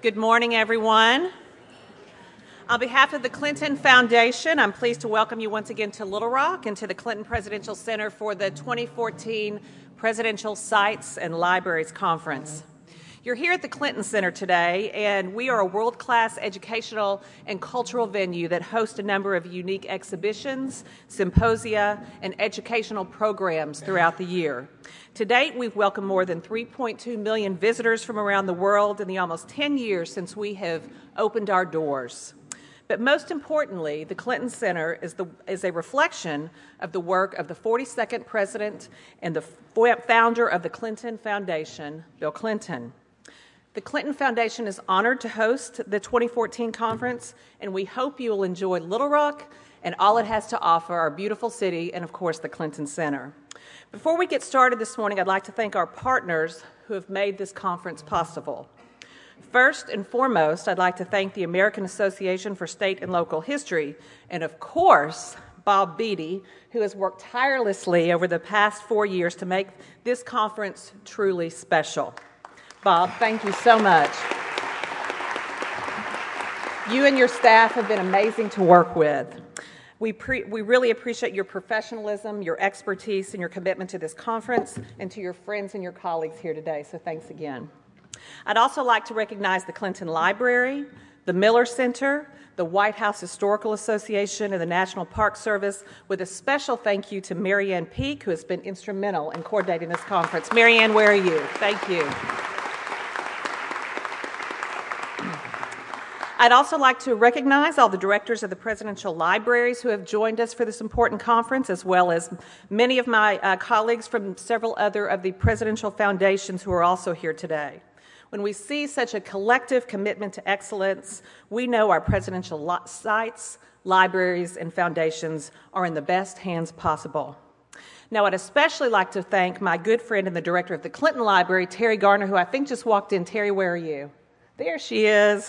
Good morning, everyone. On behalf of the Clinton Foundation, I'm pleased to welcome you once again to Little Rock and to the Clinton Presidential Center for the 2014 Presidential Sites and Libraries Conference. You're here at the Clinton Center today, and we are a world-class educational and cultural venue that hosts a number of unique exhibitions, symposia, and educational programs throughout the year. To date, we've welcomed more than 3.2 million visitors from around the world in the almost 10 years since we have opened our doors. But most importantly, the Clinton Center is a reflection of the work of the 42nd President and the founder of the Clinton Foundation, Bill Clinton. The Clinton Foundation is honored to host the 2014 conference, and we hope you will enjoy Little Rock and all it has to offer, our beautiful city, and of course, the Clinton Center. Before we get started this morning, I'd like to thank our partners who have made this conference possible. First and foremost, I'd like to thank the American Association for State and Local History, and of course, Bob Beatty, who has worked tirelessly over the past 4 years to make this conference truly special. Bob, thank you so much. You and your staff have been amazing to work with. We really appreciate your professionalism, your expertise, and your commitment to this conference, and to your friends and your colleagues here today, so thanks again. I'd also like to recognize the Clinton Library, the Miller Center, the White House Historical Association, and the National Park Service, with a special thank you to Marianne Peak, who has been instrumental in coordinating this conference. Marianne, where are you? Thank you. I'd also like to recognize all the directors of the presidential libraries who have joined us for this important conference, as well as many of my colleagues from several other of the presidential foundations who are also here today. When we see such a collective commitment to excellence, we know our presidential sites, libraries, and foundations are in the best hands possible. Now, I'd especially like to thank my good friend and the director of the Clinton Library, Terry Garner, who I think just walked in. Terry, where are you? There she is.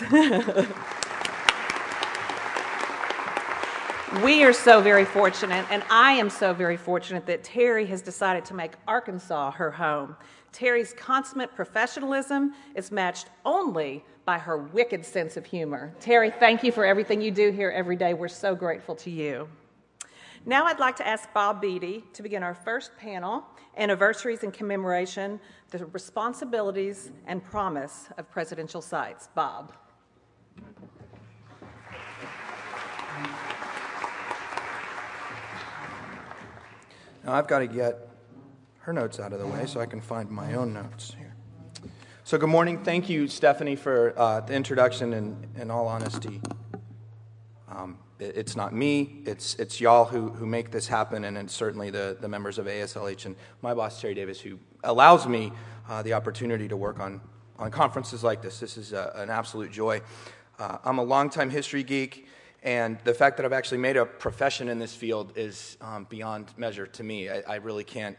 We are so very fortunate, and I am so very fortunate that Terry has decided to make Arkansas her home. Terry's consummate professionalism is matched only by her wicked sense of humor. Terry, thank you for everything you do here every day. We're so grateful to you. Now I'd like to ask Bob Beatty to begin our first panel, Anniversaries and Commemoration, the Responsibilities and Promise of Presidential Sites. Bob. Now I've got to get her notes out of the way so I can find my own notes here. So good morning. Thank you, Stephanie, for the introduction. And in all honesty, it's not me, it's y'all who make this happen, and it's certainly the members of ASLH and my boss, Terry Davis, who allows me the opportunity to work on conferences like this. This is an absolute joy. I'm a longtime history geek, and the fact that I've actually made a profession in this field is beyond measure to me. I really can't,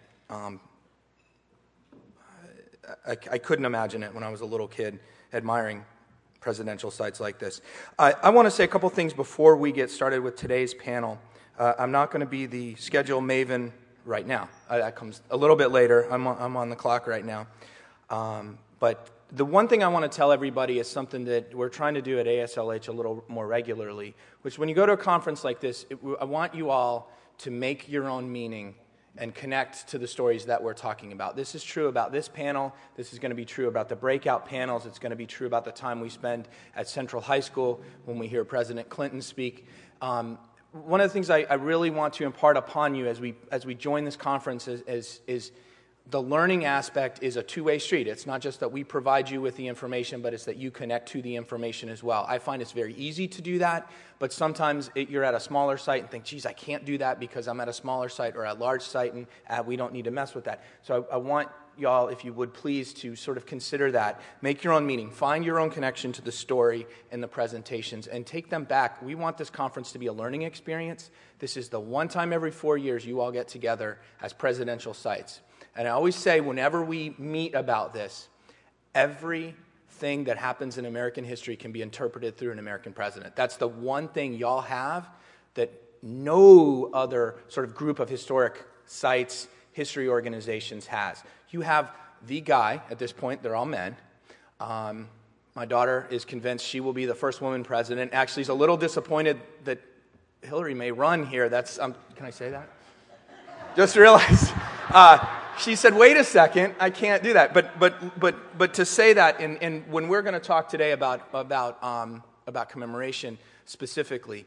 I couldn't imagine it when I was a little kid admiring presidential sites like this. I want to say a couple things before we get started with today's panel. I'm not going to be the schedule maven right now. That comes a little bit later. I'm on the clock right now. But the one thing I want to tell everybody is something that we're trying to do at ASLH a little more regularly, which when you go to a conference like this, I want you all to make your own meaning and connect to the stories that we're talking about. This is true about this panel. This is going to be true about the breakout panels. It's going to be true about the time we spend at Central High School when we hear President Clinton speak. One of the things I really want to impart upon you as we join this conference is the learning aspect is a two-way street. It's not just that we provide you with the information, but it's that you connect to the information as well. I find it's very easy to do that, but sometimes you're at a smaller site and think, geez, I can't do that because I'm at a smaller site or a large site, and we don't need to mess with that. So I want y'all, if you would please, to sort of consider that. Make your own meaning. Find your own connection to the story and the presentations, and take them back. We want this conference to be a learning experience. This is the one time every 4 years you all get together as presidential sites. And I always say, whenever we meet about this, everything that happens in American history can be interpreted through an American president. That's the one thing y'all have that no other sort of group of historic sites, history organizations has. You have the guy, at this point, they're all men, My daughter is convinced she will be the first woman president. Actually, she's a little disappointed that Hillary may run here. That's can I say that? Just realized. She said, "Wait a second, I can't do that." But to say that, and when we're going to talk today about commemoration specifically,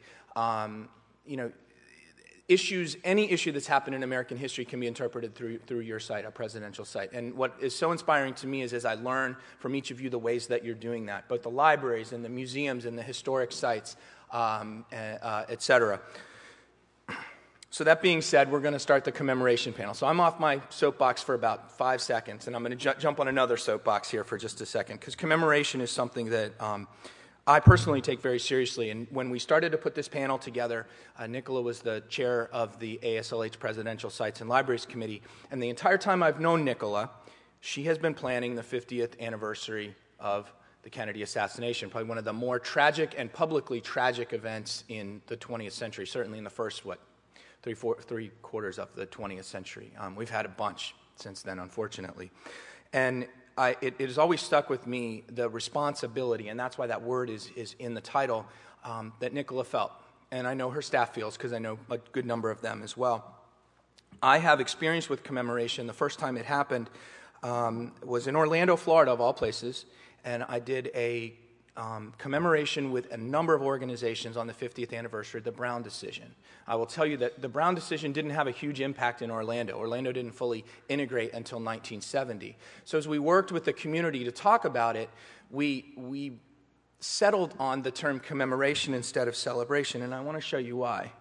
any issue that's happened in American history can be interpreted through your site, a presidential site. And what is so inspiring to me is as I learn from each of you the ways that you're doing that, both the libraries and the museums and the historic sites, et cetera. So that being said, we're going to start the commemoration panel. So I'm off my soapbox for about 5 seconds, and I'm going to jump on another soapbox here for just a second, because commemoration is something that I personally take very seriously. And when we started to put this panel together, Nicola was the chair of the ASLH Presidential Sites and Libraries Committee, and the entire time I've known Nicola, she has been planning the 50th anniversary of the Kennedy assassination, probably one of the more tragic and publicly tragic events in the 20th century, certainly in the first, three quarters of the 20th century. We've had a bunch since then, unfortunately. And it has always stuck with me, the responsibility, and that's why that word is in the title, that Nicola felt. And I know her staff feels, because I know a good number of them as well. I have experience with commemoration. The first time it happened was in Orlando, Florida, of all places, and I did a commemoration with a number of organizations on the 50th anniversary of the Brown decision. I will tell you that the Brown decision didn't have a huge impact in Orlando. Orlando didn't fully integrate until 1970. So as we worked with the community to talk about it, we settled on the term commemoration instead of celebration, and I want to show you why.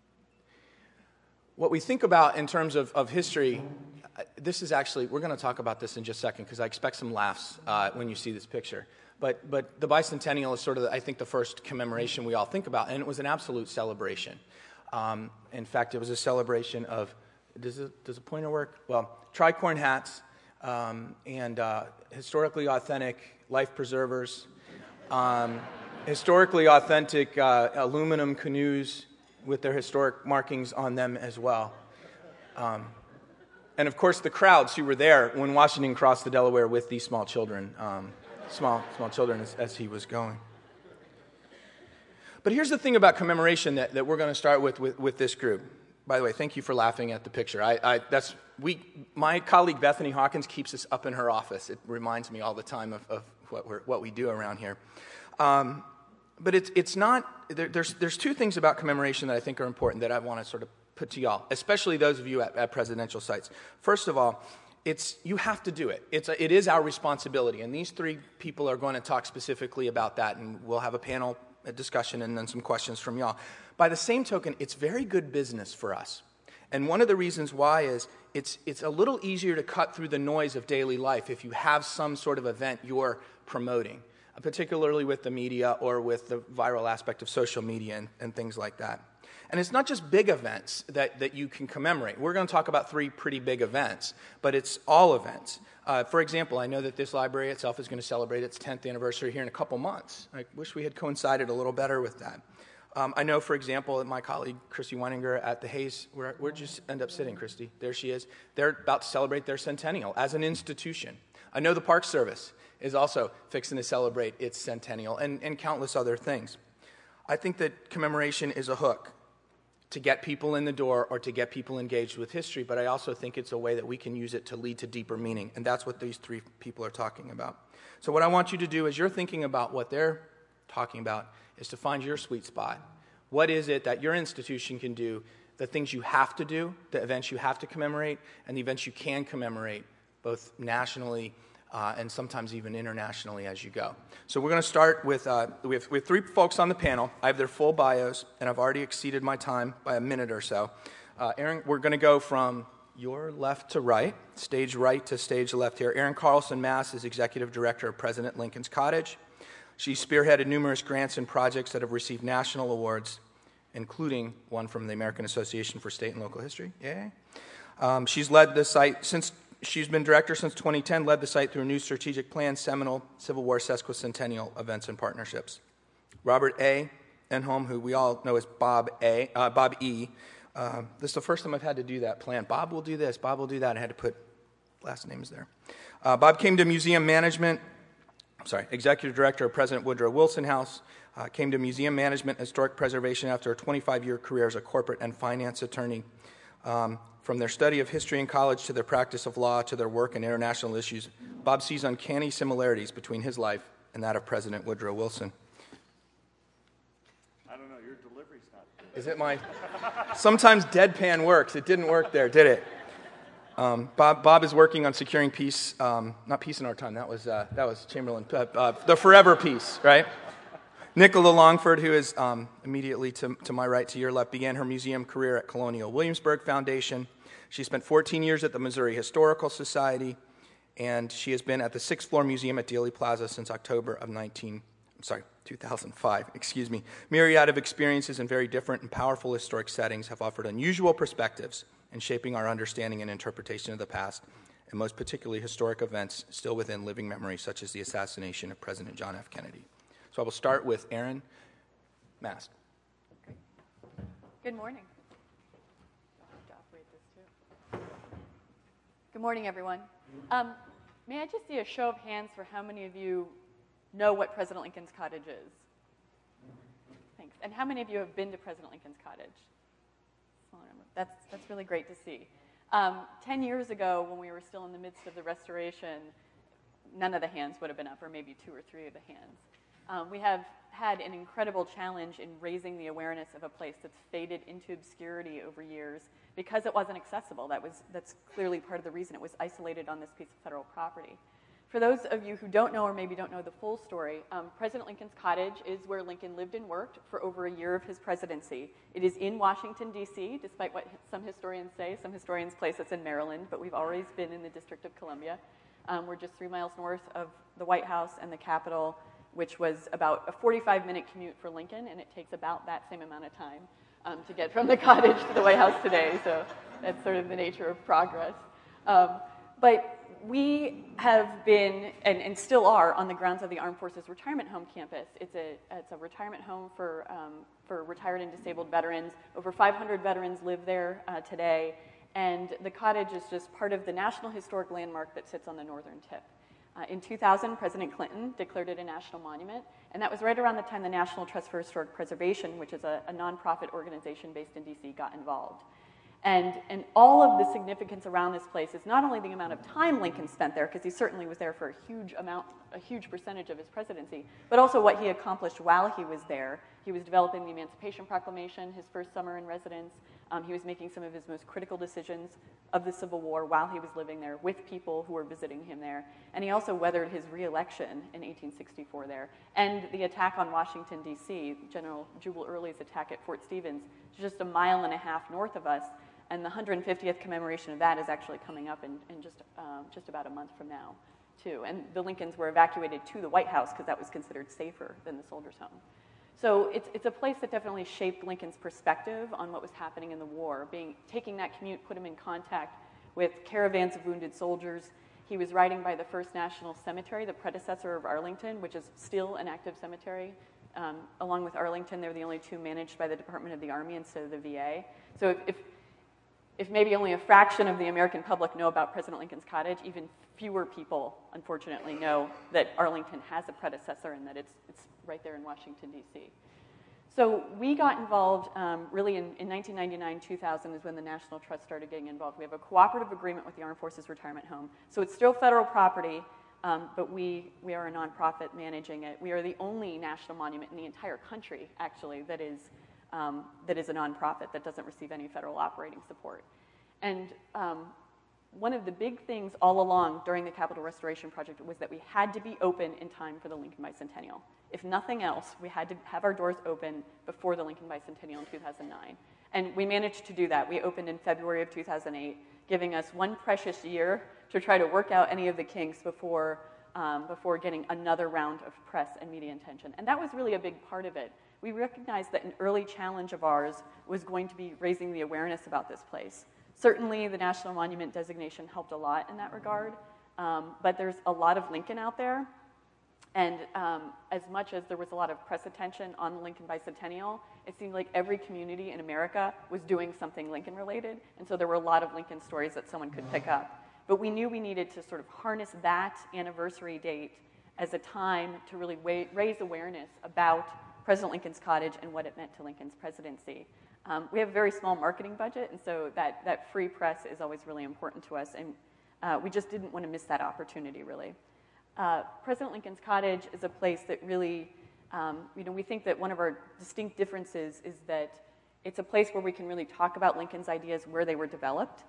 What we think about in terms of history, this is actually, we're going to talk about this in just a second, because I expect some laughs when you see this picture. But the bicentennial is sort of, I think, the first commemoration we all think about, and it was an absolute celebration. In fact, it was a celebration of, does a pointer work? Well, tricorn hats, and historically authentic life preservers, historically authentic aluminum canoes with their historic markings on them as well. And of course, the crowds who were there when Washington crossed the Delaware with these small children. Small children as he was going. But here's the thing about commemoration that we're going to start with this group. By the way, thank you for laughing at the picture. My colleague Bethany Hawkins keeps this up in her office. It reminds me all the time of what we do around here. But it's not. There's two things about commemoration that I think are important that I want to sort of put to y'all, especially those of you at presidential sites. First of all, you have to do it. It is our responsibility, and these three people are going to talk specifically about that, and we'll have a panel discussion and then some questions from y'all. By the same token, it's very good business for us, and one of the reasons why is it's a little easier to cut through the noise of daily life if you have some sort of event you're promoting, particularly with the media or with the viral aspect of social media and things like that. And it's not just big events that you can commemorate. We're going to talk about three pretty big events, but it's all events. For example, I know that this library itself is going to celebrate its 10th anniversary here in a couple months. I wish we had coincided a little better with that. I know, for example, that my colleague, Christy Weininger at the Hayes, where'd you end up sitting, Christy? There she is. They're about to celebrate their centennial as an institution. I know the Park Service is also fixing to celebrate its centennial and countless other things. I think that commemoration is a hook to get people in the door or to get people engaged with history, but I also think it's a way that we can use it to lead to deeper meaning, and that's what these three people are talking about. So what I want you to do as you're thinking about what they're talking about is to find your sweet spot. What is it that your institution can do, the things you have to do, the events you have to commemorate, and the events you can commemorate, both nationally and sometimes even internationally as you go. So we're going to start with, we have three folks on the panel. I have their full bios, and I've already exceeded my time by a minute or so. Erin, we're going to go from your left to right, stage right to stage left here. Erin Carlson Mass is Executive Director of President Lincoln's Cottage. She spearheaded numerous grants and projects that have received national awards, including one from the American Association for State and Local History. Yay. She's led the site since she's been director since 2010, led the site through a new strategic plan, seminal Civil War sesquicentennial events and partnerships. Robert A. Enholm, who we all know as Bob E. This is the first time I've had to do that plan. Bob will do this, Bob will do that. I had to put last names there. Bob came to museum management executive director of President Woodrow Wilson House, came to museum management and historic preservation after a 25-year career as a corporate and finance attorney. From their study of history in college to their practice of law to their work in international issues, Bob sees uncanny similarities between his life and that of President Woodrow Wilson. I don't know, your delivery's not good. Is it my... Sometimes deadpan works. It didn't work there, did it? Bob is working on securing peace, not peace in our time, that was Chamberlain, the forever peace, right? Nicola Longford, who is immediately to my right, to your left, began her museum career at Colonial Williamsburg Foundation. She spent 14 years at the Missouri Historical Society, and she has been at the Sixth Floor Museum at Dealey Plaza since October of 2005. Myriad of experiences in very different and powerful historic settings have offered unusual perspectives in shaping our understanding and interpretation of the past, and most particularly historic events still within living memory, such as the assassination of President John F. Kennedy. So I will start with Erin Mast. Good morning. Good morning, everyone. May I just see a show of hands for how many of you know what President Lincoln's Cottage is? Thanks. And how many of you have been to President Lincoln's Cottage? That's really great to see. 10 years ago, when we were still in the midst of the restoration, none of the hands would have been up, or maybe 2 or 3 of the hands. We have had an incredible challenge in raising the awareness of a place that's faded into obscurity over years because it wasn't accessible. That's clearly part of the reason it was isolated on this piece of federal property. For those of you who don't know or maybe don't know the full story, President Lincoln's Cottage is where Lincoln lived and worked for over a year of his presidency. It is in Washington, D.C., despite what some historians say. Some historians place it's in Maryland, but we've always been in the District of Columbia. We're just 3 miles north of the White House and the Capitol, which was about a 45-minute commute for Lincoln, and it takes about that same amount of time to get from the cottage to the White House today. So that's sort of the nature of progress. But we have been, and still are, on the grounds of the Armed Forces Retirement Home campus. It's a retirement home for retired and disabled veterans. Over 500 veterans live there today, and the cottage is just part of the National Historic Landmark that sits on the northern tip. In 2000, President Clinton declared it a national monument, and that was right around the time the National Trust for Historic Preservation, which is a nonprofit organization based in D.C., got involved. And all of the significance around this place is not only the amount of time Lincoln spent there, because he certainly was there for a huge percentage of his presidency, but also what he accomplished while he was there. He was developing the Emancipation Proclamation, his first summer in residence. He was making some of his most critical decisions of the Civil War while he was living there with people who were visiting him there. And he also weathered his re-election in 1864 there. And the attack on Washington, D.C., General Jubal Early's attack at Fort Stevens, just a mile and a half north of us. And the 150th commemoration of that is actually coming up in just about a month from now, too. And the Lincolns were evacuated to the White House because that was considered safer than the soldiers' home. So it's a place that definitely shaped Lincoln's perspective on what was happening in the war. Taking that commute put him in contact with caravans of wounded soldiers. He was riding by the First National Cemetery, the predecessor of Arlington, which is still an active cemetery. Along with Arlington, they're the only 2 managed by the Department of the Army instead of the VA. So if maybe only a fraction of the American public know about President Lincoln's Cottage, even fewer people, unfortunately, know that Arlington has a predecessor and that it's right there in Washington, D.C. So we got involved really in 1999, 2000 is when the National Trust started getting involved. We have a cooperative agreement with the Armed Forces Retirement Home. So it's still federal property, but we are a nonprofit managing it. We are the only national monument in the entire country, actually, that is a nonprofit that doesn't receive any federal operating support. And one of the big things all along during the Capitol Restoration Project was that we had to be open in time for the Lincoln Bicentennial. If nothing else, we had to have our doors open before the Lincoln Bicentennial in 2009. And we managed to do that. We opened in February of 2008, giving us one precious year to try to work out any of the kinks before getting another round of press and media attention. And that was really a big part of it. We recognized that an early challenge of ours was going to be raising the awareness about this place. Certainly, the National Monument designation helped a lot in that regard, but there's a lot of Lincoln out there, and as much as there was a lot of press attention on the Lincoln Bicentennial, it seemed like every community in America was doing something Lincoln-related, and so there were a lot of Lincoln stories that someone could pick up. But we knew we needed to sort of harness that anniversary date as a time to really raise awareness about President Lincoln's Cottage and what it meant to Lincoln's presidency. We have a very small marketing budget, and so that free press is always really important to us, and we just didn't want to miss that opportunity, really. President Lincoln's Cottage is a place that really, we think that one of our distinct differences is that it's a place where we can really talk about Lincoln's ideas where they were developed.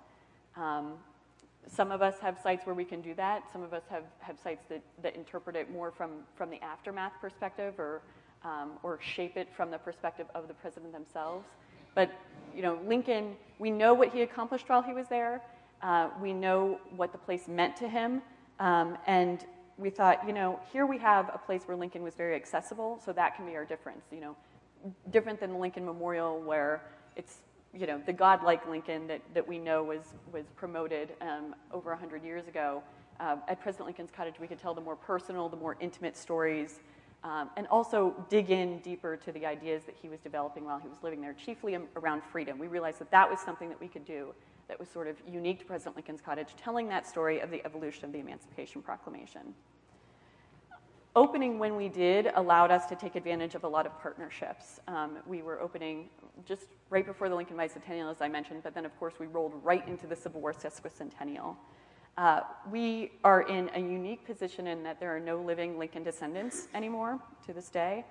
Some of us have sites where we can do that. Some of us have sites that interpret it more from the aftermath perspective or shape it from the perspective of the president themselves. But, Lincoln, we know what he accomplished while he was there. We know what the place meant to him. And we thought, here we have a place where Lincoln was very accessible, so that can be our difference. Different than the Lincoln Memorial, where it's, the godlike Lincoln that we know was promoted over 100 years ago. At President Lincoln's Cottage, we could tell the more personal, the more intimate stories, and also dig in deeper to the ideas that he was developing while he was living there, chiefly around freedom. We realized that was something that we could do that was sort of unique to President Lincoln's Cottage, telling that story of the evolution of the Emancipation Proclamation. Opening when we did allowed us to take advantage of a lot of partnerships. We were opening just right before the Lincoln Bicentennial, as I mentioned, but then, of course, we rolled right into the Civil War sesquicentennial. We are in a unique position in that there are no living Lincoln descendants anymore to this day,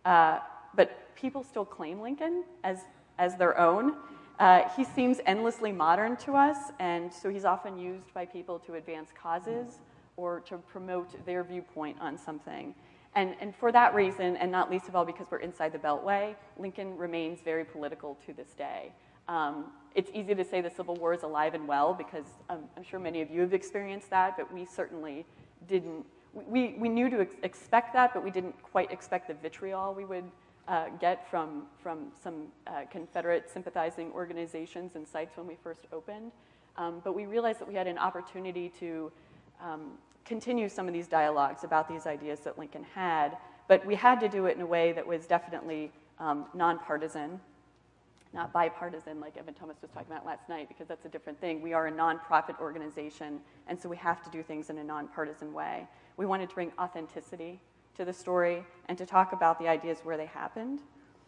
but people still claim Lincoln as their own. He seems endlessly modern to us, and so he's often used by people to advance causes or to promote their viewpoint on something. And for that reason, and not least of all because we're inside the Beltway, Lincoln remains very political to this day. It's easy to say the Civil War is alive and well because I'm sure many of you have experienced that, but we certainly didn't. We knew to expect that, but we didn't quite expect the vitriol we would get from some Confederate sympathizing organizations and sites when we first opened. But we realized that we had an opportunity to continue some of these dialogues about these ideas that Lincoln had, but we had to do it in a way that was definitely nonpartisan, not bipartisan like Evan Thomas was talking about last night, because that's a different thing. We are a nonprofit organization, and so we have to do things in a nonpartisan way. We wanted to bring authenticity to the story and to talk about the ideas where they happened.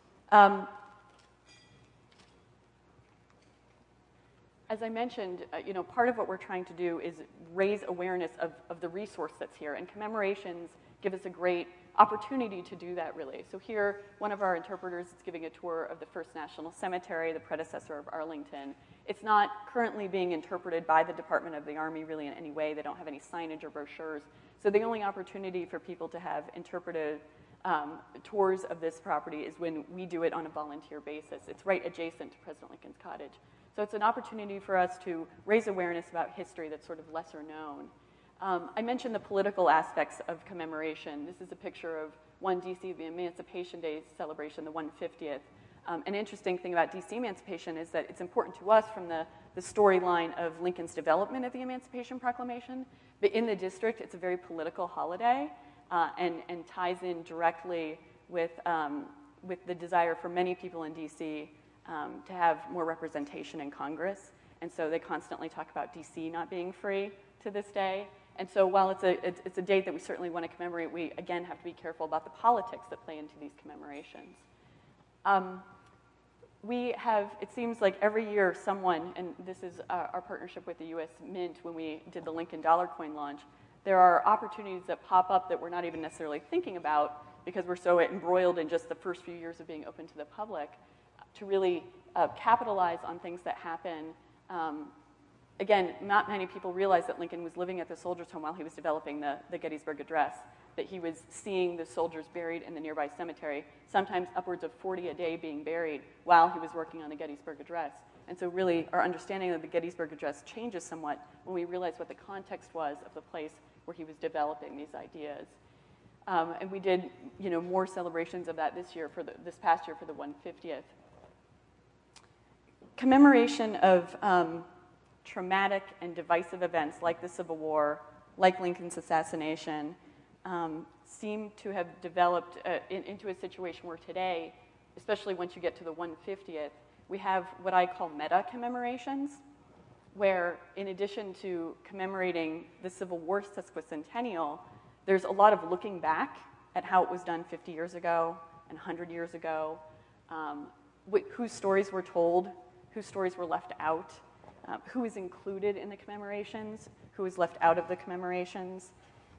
As I mentioned, part of what we're trying to do is raise awareness of the resource that's here, and commemorations give us a great opportunity to do that, really. So here, one of our interpreters is giving a tour of the First National Cemetery, the predecessor of Arlington. It's not currently being interpreted by the Department of the Army really in any way. They don't have any signage or brochures. So the only opportunity for people to have interpreted tours of this property is when we do it on a volunteer basis. It's right adjacent to President Lincoln's Cottage. So it's an opportunity for us to raise awareness about history that's sort of lesser known. I mentioned the political aspects of commemoration. This is a picture of one DC, the Emancipation Day celebration, the 150th. An interesting thing about DC emancipation is that it's important to us from the storyline of Lincoln's development of the Emancipation Proclamation, but in the district, it's a very political holiday and ties in directly with the desire for many people in DC to have more representation in Congress. And so they constantly talk about DC not being free to this day. And so while it's a date that we certainly want to commemorate, we, again, have to be careful about the politics that play into these commemorations. We have, it seems like every year someone, and this is our partnership with the U.S. Mint when we did the Lincoln Dollar Coin launch, there are opportunities that pop up that we're not even necessarily thinking about because we're so embroiled in just the first few years of being open to the public to really capitalize on things that happen. Again, not many people realize that Lincoln was living at the Soldiers' Home while he was developing the Gettysburg Address, that he was seeing the soldiers buried in the nearby cemetery, sometimes upwards of 40 a day being buried while he was working on the Gettysburg Address. And so really our understanding of the Gettysburg Address changes somewhat when we realize what the context was of the place where he was developing these ideas. And we did, more celebrations of that this past year for the 150th. Commemoration of traumatic and divisive events like the Civil War, like Lincoln's assassination, seem to have developed into a situation where today, especially once you get to the 150th, we have what I call meta commemorations, where in addition to commemorating the Civil War sesquicentennial, There's a lot of looking back at how it was done 50 years ago and 100 years ago, whose stories were told, whose stories were left out, who is included in the commemorations, who is left out of the commemorations.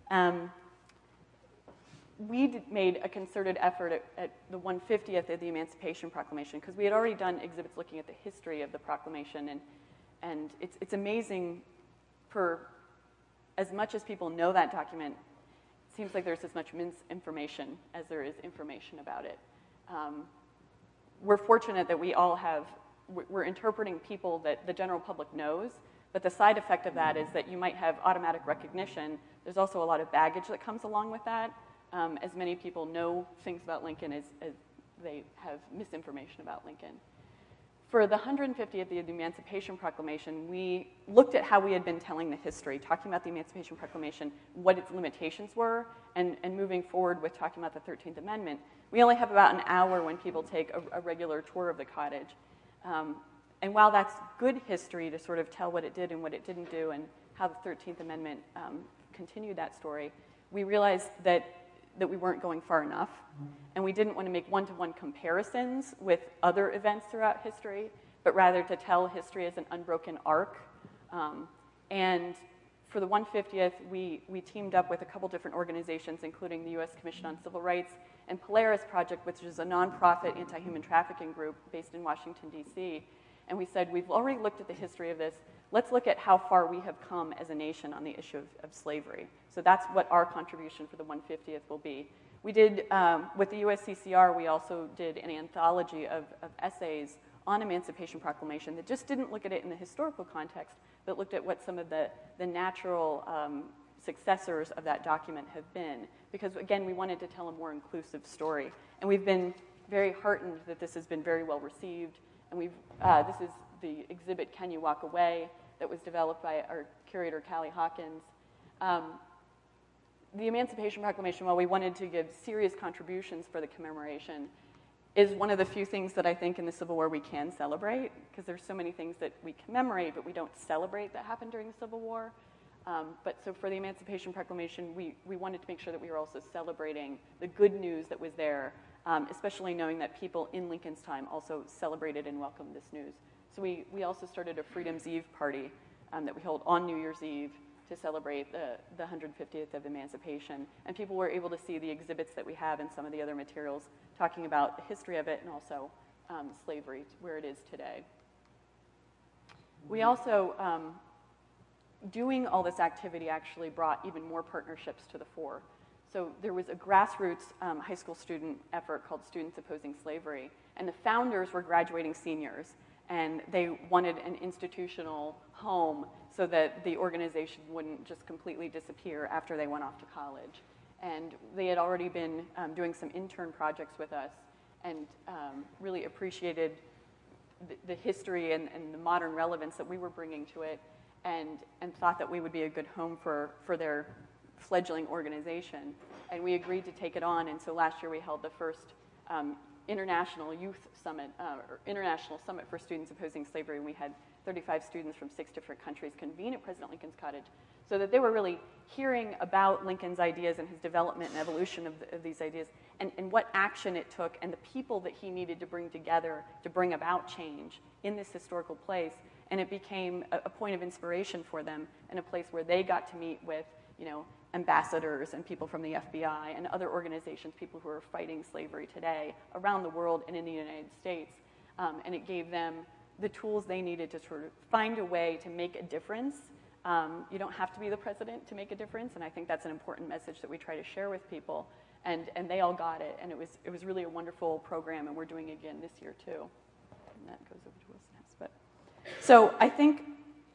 We made a concerted effort at the 150th of the Emancipation Proclamation, because we had already done exhibits looking at the history of the proclamation, and it's amazing, for as much as people know that document, it seems like there's as much misinformation as there is information about it. We're fortunate that we're interpreting people that the general public knows, but the side effect of that is that you might have automatic recognition. There's also a lot of baggage that comes along with that. As many people know things about Lincoln as they have misinformation about Lincoln. For the 150th of the Emancipation Proclamation, we looked at how we had been telling the history, talking about the Emancipation Proclamation, what its limitations were, and moving forward with talking about the 13th Amendment. We only have about an hour when people take a regular tour of the cottage. And while that's good history to sort of tell what it did and what it didn't do and how the 13th Amendment continued that story, we realized that we weren't going far enough, and we didn't want to make one-to-one comparisons with other events throughout history, but rather to tell history as an unbroken arc. And for the 150th, we teamed up with a couple different organizations, including the U.S. Commission on Civil Rights and Polaris Project, which is a nonprofit anti-human trafficking group based in Washington, D.C. And we said, we've already looked at the history of this. Let's look at how far we have come as a nation on the issue of slavery. So that's what our contribution for the 150th will be. We did, with the USCCR, we also did an anthology of essays on Emancipation Proclamation that just didn't look at it in the historical context, but looked at what some of the natural successors of that document have been. Because, again, we wanted to tell a more inclusive story. And we've been very heartened that this has been very well received. And this is the exhibit, Can You Walk Away, that was developed by our curator, Callie Hawkins. The Emancipation Proclamation, while we wanted to give serious contributions for the commemoration, is one of the few things that I think in the Civil War we can celebrate, because there's so many things that we commemorate but we don't celebrate that happened during the Civil War. But so for the Emancipation Proclamation, we wanted to make sure that we were also celebrating the good news that was there, especially knowing that people in Lincoln's time also celebrated and welcomed this news. So we also started a Freedom's Eve party that we hold on New Year's Eve to celebrate the 150th of Emancipation. And people were able to see the exhibits that we have and some of the other materials talking about the history of it and also slavery, where it is today. We also, doing all this activity actually brought even more partnerships to the fore. So there was a grassroots high school student effort called Students Opposing Slavery, and the founders were graduating seniors, and they wanted an institutional home so that the organization wouldn't just completely disappear after they went off to college. And they had already been doing some intern projects with us and really appreciated the history and the modern relevance that we were bringing to it, and thought that we would be a good home for their fledgling organization. And we agreed to take it on, and so last year we held the first International Youth Summit, or International Summit for Students Opposing Slavery, and we had 35 students from 6 different countries convene at President Lincoln's Cottage, so that they were really hearing about Lincoln's ideas and his development and evolution of these ideas, and what action it took, and the people that he needed to bring together to bring about change in this historical place. And it became a point of inspiration for them, and a place where they got to meet with, ambassadors and people from the FBI and other organizations, people who are fighting slavery today around the world and in the United States. And it gave them the tools they needed to sort of find a way to make a difference. You don't have to be the president to make a difference, and I think that's an important message that we try to share with people. And they all got it, and it was really a wonderful program, and we're doing it again this year too. And that goes over to Wilson House. So I think,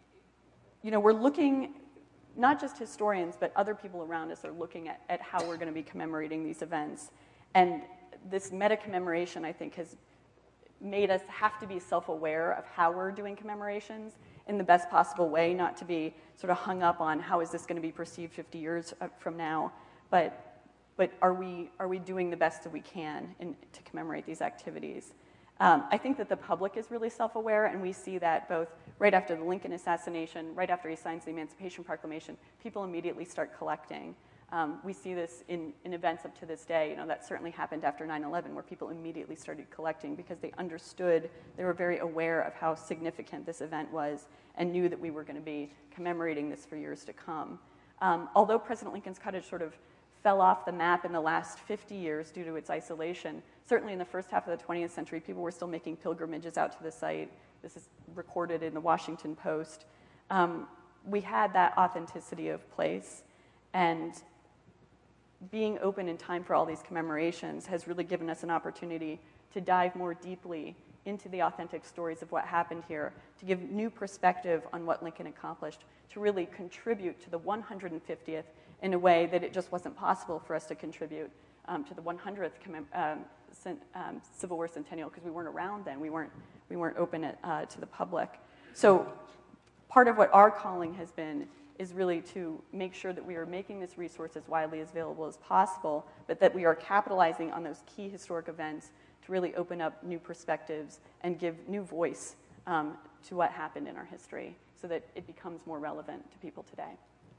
we're looking, not just historians, but other people around us are looking at how we're going to be commemorating these events. And this meta-commemoration, I think, has made us have to be self-aware of how we're doing commemorations in the best possible way, not to be sort of hung up on how is this going to be perceived 50 years from now, but are we doing the best that we can to commemorate these activities? I think that the public is really self-aware, and we see that both right after the Lincoln assassination, right after he signs the Emancipation Proclamation, people immediately start collecting. We see this in events up to this day. That certainly happened after 9/11, where people immediately started collecting because they understood, they were very aware of how significant this event was and knew that we were going to be commemorating this for years to come. Although President Lincoln's Cottage sort of fell off the map in the last 50 years due to its isolation, certainly in the first half of the 20th century, people were still making pilgrimages out to the site. This is recorded in the Washington Post. We had that authenticity of place, and being open in time for all these commemorations has really given us an opportunity to dive more deeply into the authentic stories of what happened here, to give new perspective on what Lincoln accomplished, to really contribute to the 150th in a way that it just wasn't possible for us to contribute to the 100th Civil War centennial, because we weren't around then. We weren't open to the public. So part of what our calling has been is really to make sure that we are making this resource as widely available as possible, but that we are capitalizing on those key historic events to really open up new perspectives and give new voice to what happened in our history so that it becomes more relevant to people today.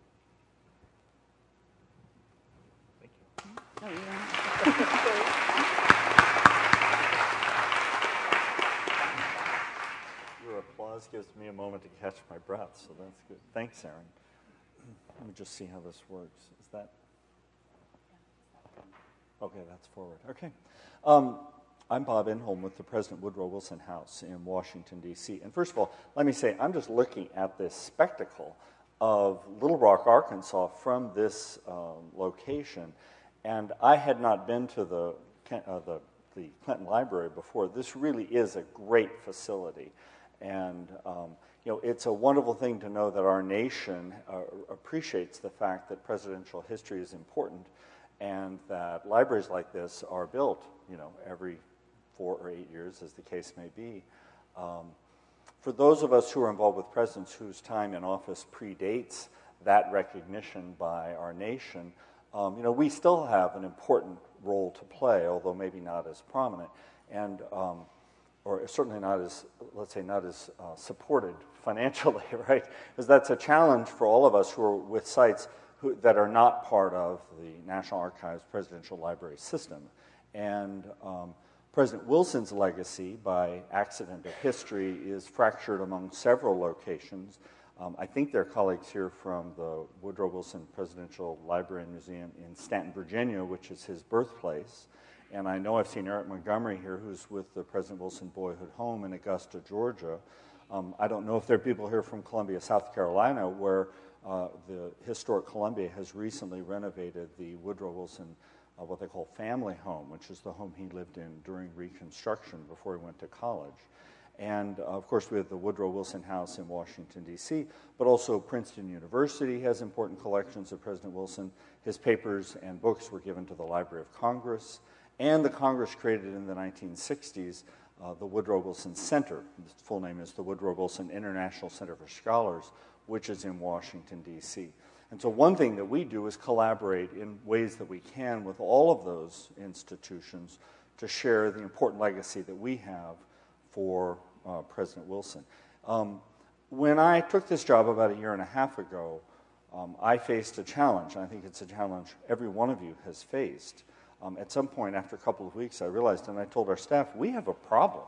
Thank you. Oh, yeah. Your applause gives me a moment to catch my breath, so that's good. Thanks, Aaron. Let me just see how this works. Is that? Okay, that's forward. Okay. I'm Bob Inholm with the President Woodrow Wilson House in Washington, D.C. And first of all, let me say, I'm just looking at this spectacle of Little Rock, Arkansas from this location. And I had not been to the Clinton Library before. This really is a great facility. And it's a wonderful thing to know that our nation appreciates the fact that presidential history is important and that libraries like this are built, every 4 or 8 years, as the case may be. For those of us who are involved with presidents whose time in office predates that recognition by our nation, we still have an important role to play, although maybe not as prominent. And or certainly not as, let's say, not as supported financially, right? Because that's a challenge for all of us who are with sites that are not part of the National Archives Presidential Library system. And President Wilson's legacy, by accident of history, is fractured among several locations. I think there are colleagues here from the Woodrow Wilson Presidential Library and Museum in Stanton, Virginia, which is his birthplace. And I know I've seen Eric Montgomery here, who's with the President Wilson Boyhood Home in Augusta, Georgia. I don't know if there are people here from Columbia, South Carolina, where the Historic Columbia has recently renovated the Woodrow Wilson, what they call family home, which is the home he lived in during Reconstruction before he went to college. And, of course, we have the Woodrow Wilson House in Washington, D.C., but also Princeton University has important collections of President Wilson. His papers and books were given to the Library of Congress. And the Congress created in the 1960s the Woodrow Wilson Center. Its full name is the Woodrow Wilson International Center for Scholars, which is in Washington, D.C. And so one thing that we do is collaborate in ways that we can with all of those institutions to share the important legacy that we have for President Wilson. When I took this job about 1.5 years ago, I faced a challenge. I think it's a challenge every one of you has faced. At some point, after a couple of weeks, I realized, and I told our staff, we have a problem.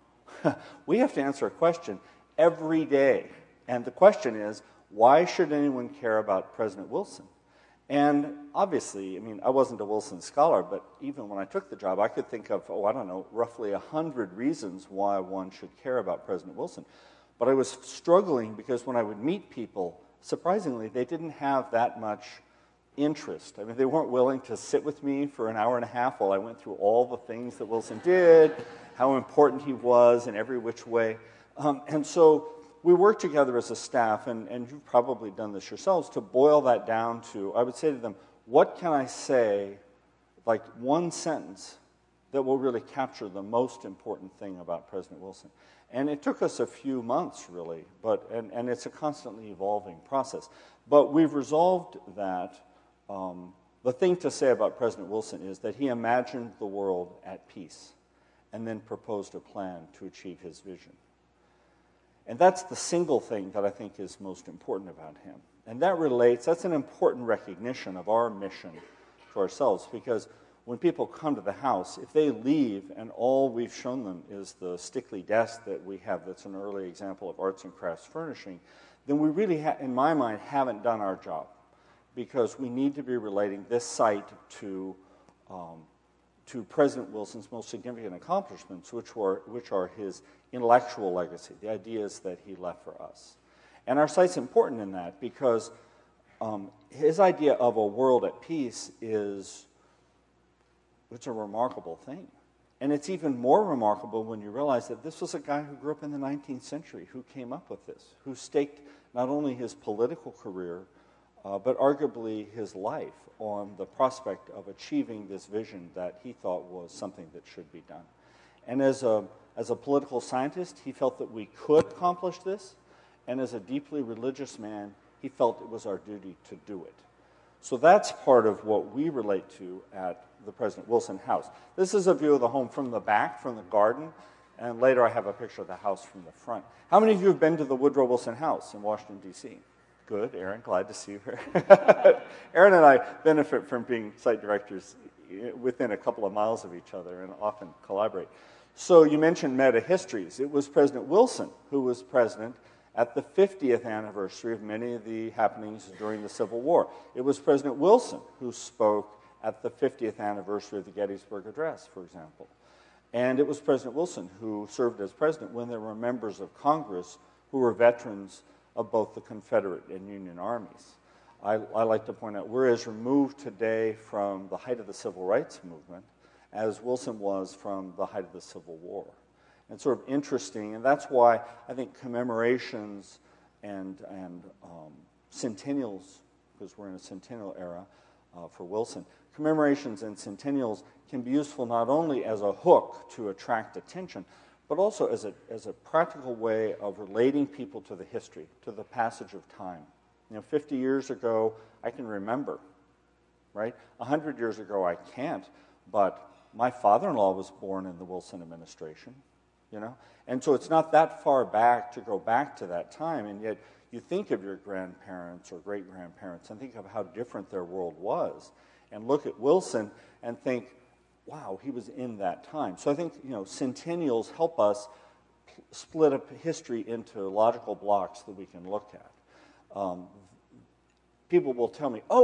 We have to answer a question every day. And the question is, why should anyone care about President Wilson? And obviously, I wasn't a Wilson scholar, but even when I took the job, I could think of, roughly 100 reasons why one should care about President Wilson. But I was struggling because when I would meet people, surprisingly, they didn't have that much interest. They weren't willing to sit with me for 1.5 hours while I went through all the things that Wilson did, how important he was in every which way. And so we worked together as a staff, and you've probably done this yourselves, to boil that down to, I would say to them, what can I say, like one sentence, that will really capture the most important thing about President Wilson? And it took us a few months, really, and it's a constantly evolving process. But we've resolved that. The thing to say about President Wilson is that he imagined the world at peace and then proposed a plan to achieve his vision. And that's the single thing that I think is most important about him. And that relates, that's an important recognition of our mission to ourselves, because when people come to the house, if they leave and all we've shown them is the stickly desk that we have that's an early example of arts and crafts furnishing, then we really, in my mind, haven't done our job, because we need to be relating this site to President Wilson's most significant accomplishments, which are his intellectual legacy, the ideas that he left for us. And our site's important in that because his idea of a world at peace it's a remarkable thing. And it's even more remarkable when you realize that this was a guy who grew up in the 19th century, who came up with this, who staked not only his political career, but arguably his life on the prospect of achieving this vision that he thought was something that should be done. And as a political scientist, he felt that we could accomplish this, and as a deeply religious man, he felt it was our duty to do it. So that's part of what we relate to at the President Wilson House. This is a view of the home from the back, from the garden, and later I have a picture of the house from the front. How many of you have been to the Woodrow Wilson House in Washington, D.C.? Good, Erin, glad to see you here. Erin and I benefit from being site directors within a couple of miles of each other and often collaborate. So you mentioned meta histories. It was President Wilson who was president at the 50th anniversary of many of the happenings during the Civil War. It was President Wilson who spoke at the 50th anniversary of the Gettysburg Address, for example. And it was President Wilson who served as president when there were members of Congress who were veterans of both the Confederate and Union armies. I like to point out we're as removed today from the height of the Civil Rights Movement as Wilson was from the height of the Civil War. And sort of interesting, and that's why I think commemorations and centennials, because we're in a centennial era for Wilson, commemorations and centennials can be useful not only as a hook to attract attention, but also as a practical way of relating people to the history, to the passage of time. 50 years ago, I can remember, right? 100 years ago, I can't, but my father-in-law was born in the Wilson administration. And so it's not that far back to go back to that time, and yet you think of your grandparents or great-grandparents and think of how different their world was, and look at Wilson and think, wow, he was in that time. So I think, centennials help us split up history into logical blocks that we can look at. People will tell me, I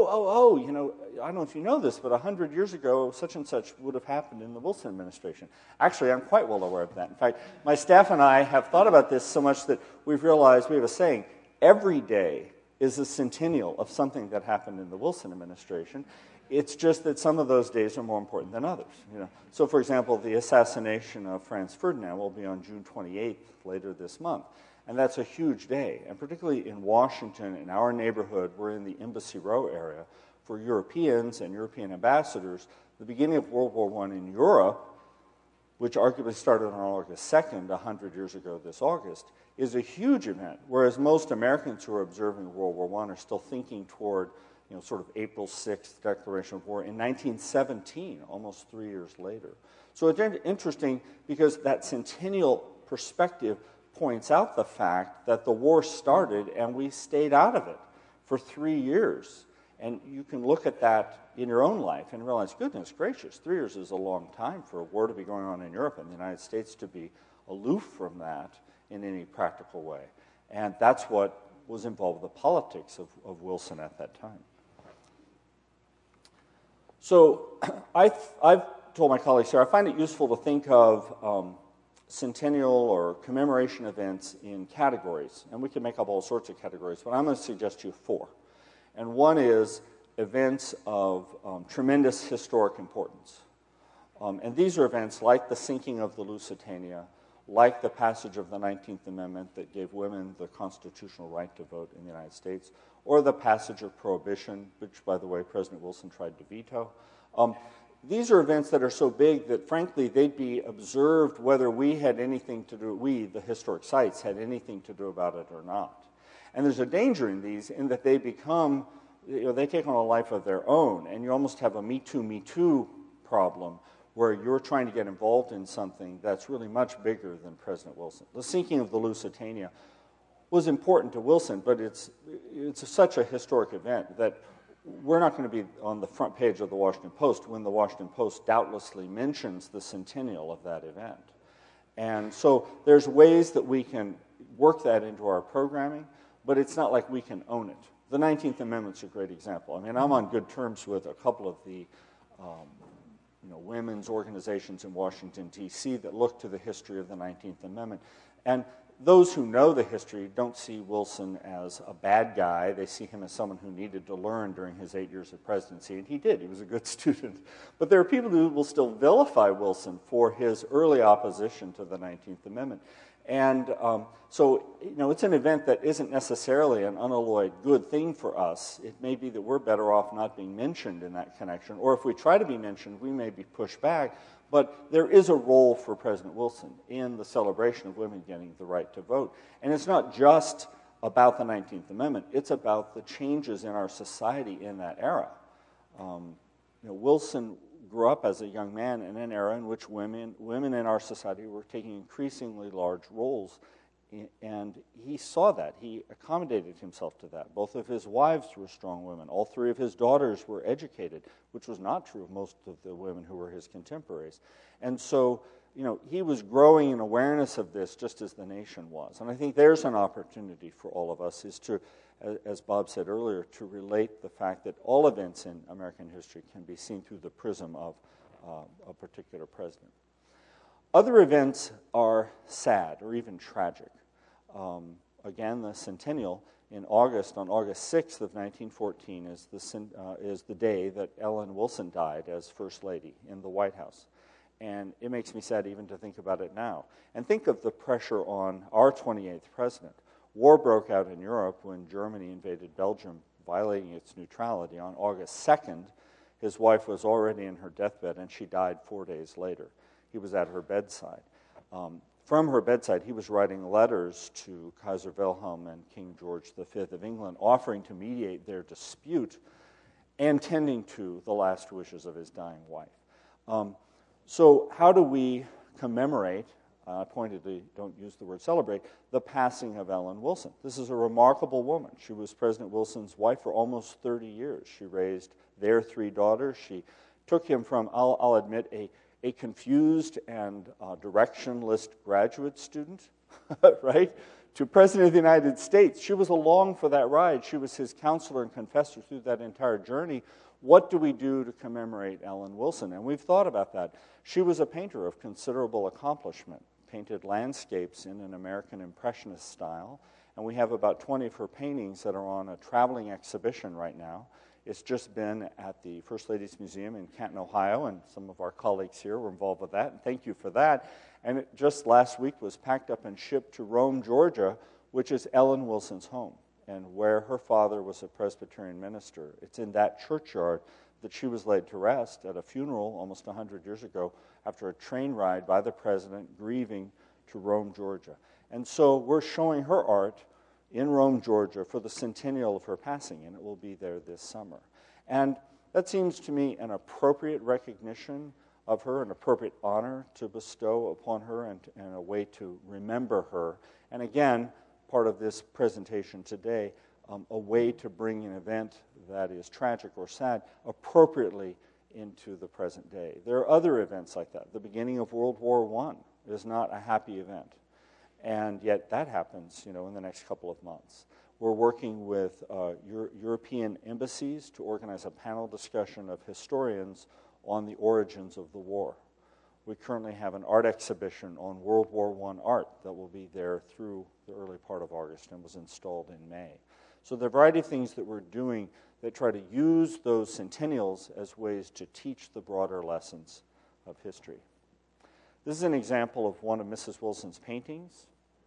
don't know if you know this, but 100 years ago, such and such would have happened in the Wilson administration. Actually, I'm quite well aware of that. In fact, my staff and I have thought about this so much that we've realized, we have a saying, every day is a centennial of something that happened in the Wilson administration. It's just that some of those days are more important than others. So, for example, the assassination of Franz Ferdinand will be on June 28th, later this month. And that's a huge day. And particularly in Washington, in our neighborhood, we're in the Embassy Row area. For Europeans and European ambassadors, the beginning of World War I in Europe, which arguably started on August 2nd, 100 years ago this August, is a huge event. Whereas most Americans who are observing World War I are still thinking toward, sort of April 6th declaration of war in 1917, almost 3 years later. So it's interesting because that centennial perspective points out the fact that the war started and we stayed out of it for 3 years. And you can look at that in your own life and realize, goodness gracious, 3 years is a long time for a war to be going on in Europe and the United States to be aloof from that in any practical way. And that's what was involved with the politics of Wilson at that time. So I've told my colleagues here, I find it useful to think of centennial or commemoration events in categories. And we can make up all sorts of categories, but I'm going to suggest you 4. And one is events of tremendous historic importance. And these are events like the sinking of the Lusitania, like the passage of the 19th Amendment that gave women the constitutional right to vote in the United States, or the passage of Prohibition, which, by the way, President Wilson tried to veto. These are events that are so big that, frankly, they'd be observed whether we had anything to do, the historic sites, had anything to do about it or not. And there's a danger in these in that they become, they take on a life of their own, and you almost have a Me Too problem where you're trying to get involved in something that's really much bigger than President Wilson. The sinking of the Lusitania was important to Wilson, but it's such a historic event that we're not going to be on the front page of the Washington Post when the Washington Post doubtlessly mentions the centennial of that event. And so there's ways that we can work that into our programming, but it's not like we can own it. The 19th Amendment's a great example. I mean, I'm on good terms with a couple of the women's organizations in Washington, D.C. that look to the history of the 19th Amendment. And those who know the history don't see Wilson as a bad guy. They see him as someone who needed to learn during his 8 years of presidency, and he did. He was a good student. But there are people who will still vilify Wilson for his early opposition to the 19th Amendment. And so, it's an event that isn't necessarily an unalloyed good thing for us. It may be that we're better off not being mentioned in that connection, or if we try to be mentioned, we may be pushed back. But there is a role for President Wilson in the celebration of women getting the right to vote. And it's not just about the 19th Amendment. It's about the changes in our society in that era. Wilson grew up as a young man in an era in which women in our society were taking increasingly large roles, and he saw that. He accommodated himself to that. Both of his wives were strong women. All three of his daughters were educated, which was not true of most of the women who were his contemporaries. And so, he was growing in awareness of this just as the nation was. And I think there's an opportunity for all of us is to, as Bob said earlier, to relate the fact that all events in American history can be seen through the prism of a particular president. Other events are sad or even tragic. Again, the centennial on August 6th of 1914 is the day that Ellen Wilson died as First Lady in the White House. And it makes me sad even to think about it now. And think of the pressure on our 28th president. War broke out in Europe when Germany invaded Belgium, violating its neutrality. On August 2nd, his wife was already in her deathbed, and she died 4 days later. He was at her bedside. From her bedside, he was writing letters to Kaiser Wilhelm and King George V of England, offering to mediate their dispute and tending to the last wishes of his dying wife. So how do we commemorate, I pointedly don't use the word celebrate, the passing of Ellen Wilson? This is a remarkable woman. She was President Wilson's wife for almost 30 years. She raised their 3 daughters. She took him from, I'll admit, a confused and directionless graduate student, right, to President of the United States. She was along for that ride. She was his counselor and confessor through that entire journey. What do we do to commemorate Ellen Wilson? And we've thought about that. She was a painter of considerable accomplishment, painted landscapes in an American Impressionist style, and we have about 20 of her paintings that are on a traveling exhibition right now. It's just been at the First Lady's Museum in Canton, Ohio, and some of our colleagues here were involved with that, and thank you for that. And it just last week was packed up and shipped to Rome, Georgia, which is Ellen Wilson's home, and where her father was a Presbyterian minister. It's in that churchyard that she was laid to rest at a funeral almost 100 years ago after a train ride by the president grieving to Rome, Georgia. And so we're showing her art in Rome, Georgia for the centennial of her passing, and it will be there this summer. And that seems to me an appropriate recognition of her, an appropriate honor to bestow upon her, and a way to remember her. And again, part of this presentation today, a way to bring an event that is tragic or sad appropriately into the present day. There are other events like that. The beginning of World War I is not a happy event. And yet that happens, in the next couple of months. We're working with European embassies to organize a panel discussion of historians on the origins of the war. We currently have an art exhibition on World War I art that will be there through the early part of August and was installed in May. So there are a variety of things that we're doing that try to use those centennials as ways to teach the broader lessons of history. This is an example of one of Mrs. Wilson's paintings.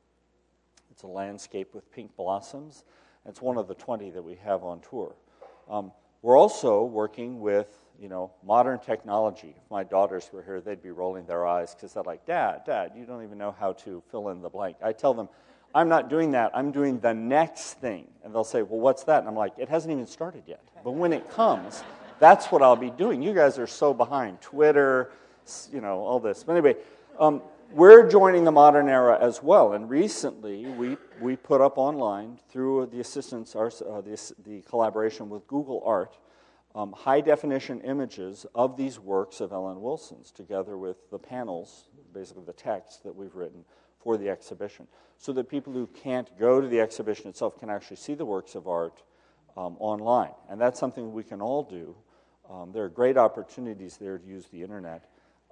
It's a landscape with pink blossoms. It's one of the 20 that we have on tour. We're also working with, modern technology. If my daughters were here, they'd be rolling their eyes because they're like, Dad, you don't even know how to fill in the blank. I tell them, I'm not doing that. I'm doing the next thing. And they'll say, well, what's that? And I'm like, it hasn't even started yet. But when it comes, that's what I'll be doing. You guys are so behind. Twitter, all this. But anyway, We're joining the modern era as well, and recently we put up online through the assistance, the collaboration with Google Art, high-definition images of these works of Ellen Wilson's, together with the panels, basically the text that we've written for the exhibition, so that people who can't go to the exhibition itself can actually see the works of art online. And that's something we can all do. There are great opportunities there to use the internet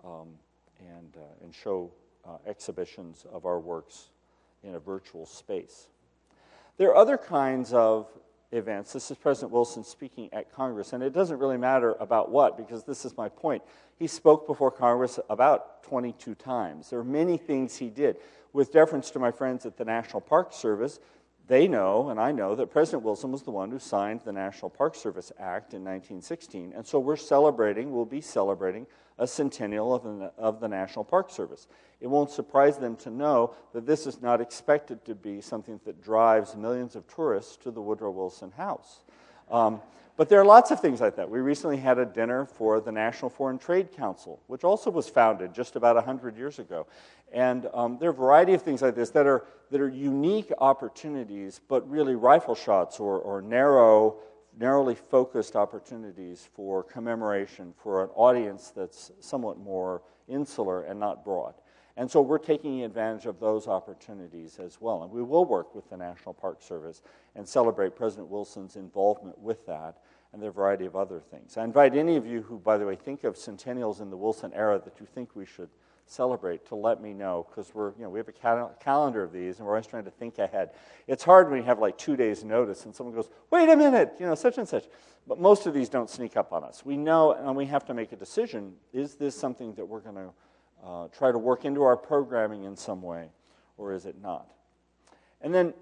and show exhibitions of our works in a virtual space. There are other kinds of events. This is President Wilson speaking at Congress, and it doesn't really matter about what, because this is my point. He spoke before Congress about 22 times. There are many things he did. With deference to my friends at the National Park Service, they know, and I know, that President Wilson was the one who signed the National Park Service Act in 1916, and so we'll be celebrating a centennial of the National Park Service. It won't surprise them to know that this is not expected to be something that drives millions of tourists to the Woodrow Wilson House. But there are lots of things like that. We recently had a dinner for the National Foreign Trade Council, which also was founded just about 100 years ago. And there are a variety of things like this that are unique opportunities, but really rifle shots or narrowly focused opportunities for commemoration for an audience that's somewhat more insular and not broad. And so we're taking advantage of those opportunities as well. And we will work with the National Park Service and celebrate President Wilson's involvement with that and there are a variety of other things. I invite any of you who, by the way, think of centennials in the Wilson era that you think we should celebrate to let me know, because we have a calendar of these and we're always trying to think ahead. It's hard when you have like 2 days notice and someone goes, wait a minute, such and such. But most of these don't sneak up on us. We know, and we have to make a decision, is this something that we're going to try to work into our programming in some way, or is it not? And then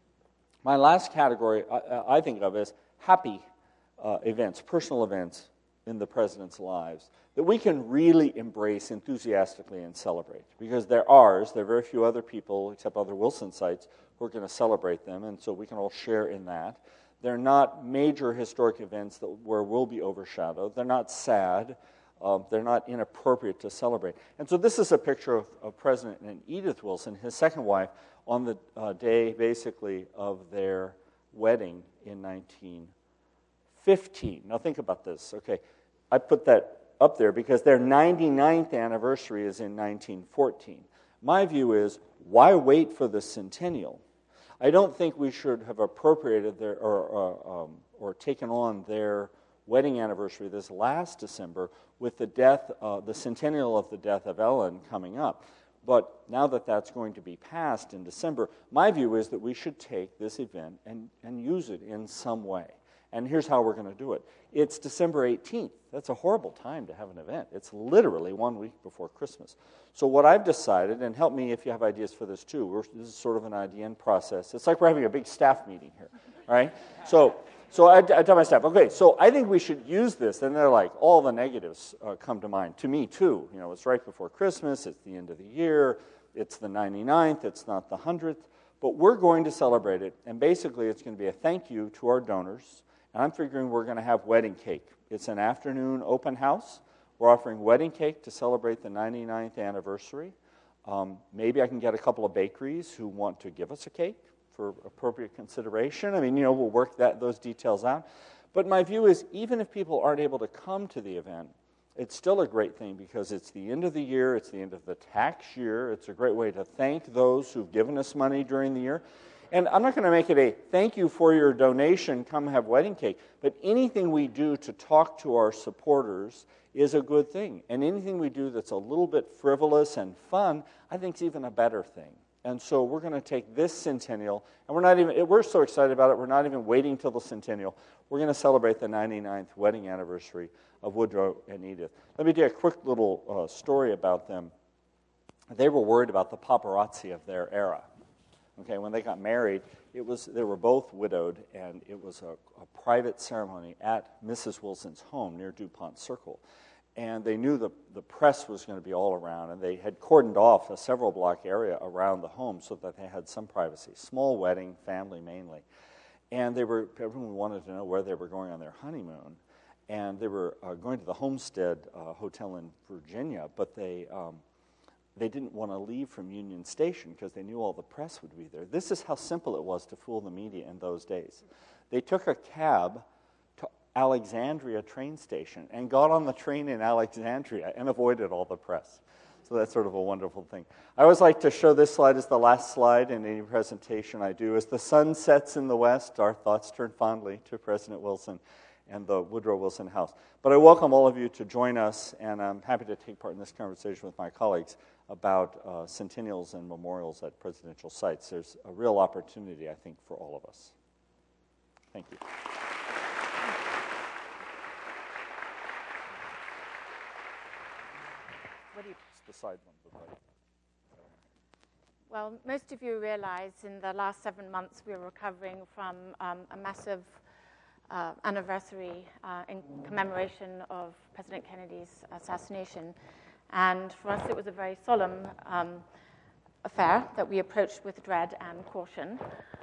my last category I think of as happy events, personal events in the president's lives that we can really embrace enthusiastically and celebrate, because they're ours. There are very few other people, except other Wilson sites, who are going to celebrate them, and so we can all share in that. They're not major historic events where we'll be overshadowed. They're not sad. They're not inappropriate to celebrate. And so this is a picture of President and Edith Wilson, his second wife, on the day, basically, of their wedding in 1915. Now think about this. Okay, I put that up there because their 99th anniversary is in 1914. My view is, why wait for the centennial? I don't think we should have appropriated their or taken on their wedding anniversary this last December with the centennial of the death of Ellen coming up. But now that that's going to be passed in December, my view is that we should take this event and use it in some way. And here's how we're going to do it. It's December 18th. That's a horrible time to have an event. It's literally 1 week before Christmas. So what I've decided, and help me if you have ideas for this too, this is sort of an idea and process. It's like we're having a big staff meeting here, all right? So I tell my staff, okay, so I think we should use this. And they're like, all the negatives come to mind. To me, too. It's right before Christmas. It's the end of the year. It's the 99th. It's not the 100th. But we're going to celebrate it. And basically, it's going to be a thank you to our donors. And I'm figuring we're going to have wedding cake. It's an afternoon open house. We're offering wedding cake to celebrate the 99th anniversary. Maybe I can get a couple of bakeries who want to give us a cake for appropriate consideration. I mean, we'll work those details out. But my view is, even if people aren't able to come to the event, it's still a great thing because it's the end of the year, it's the end of the tax year. It's a great way to thank those who've given us money during the year. And I'm not going to make it a thank you for your donation, come have wedding cake, but anything we do to talk to our supporters is a good thing. And anything we do that's a little bit frivolous and fun, I think is even a better thing. And so we're going to take this centennial, and we're so excited about it, we're not even waiting till the centennial. We're going to celebrate the 99th wedding anniversary of Woodrow and Edith. Let me do a quick little story about them. They were worried about the paparazzi of their era. Okay, when they got married, they were both widowed, and it was a private ceremony at Mrs. Wilson's home near DuPont Circle. And they knew the press was going to be all around, and they had cordoned off a several block area around the home so that they had some privacy. Small wedding, family mainly. And everyone wanted to know where they were going on their honeymoon. And they were going to the Homestead Hotel in Virginia, but they they didn't want to leave from Union Station because they knew all the press would be there. This is how simple it was to fool the media in those days. They took a cab to Alexandria train station and got on the train in Alexandria and avoided all the press. So that's sort of a wonderful thing. I always like to show this slide as the last slide in any presentation I do. As the sun sets in the west, our thoughts turn fondly to President Wilson and the Woodrow Wilson House. But I welcome all of you to join us, and I'm happy to take part in this conversation with my colleagues about centennials and memorials at presidential sites. There's a real opportunity, I think, for all of us. Thank you. It's the side one. Well, most of you realize in the last 7 months we were recovering from a massive anniversary in commemoration of President Kennedy's assassination. And for us, it was a very solemn affair that we approached with dread and caution.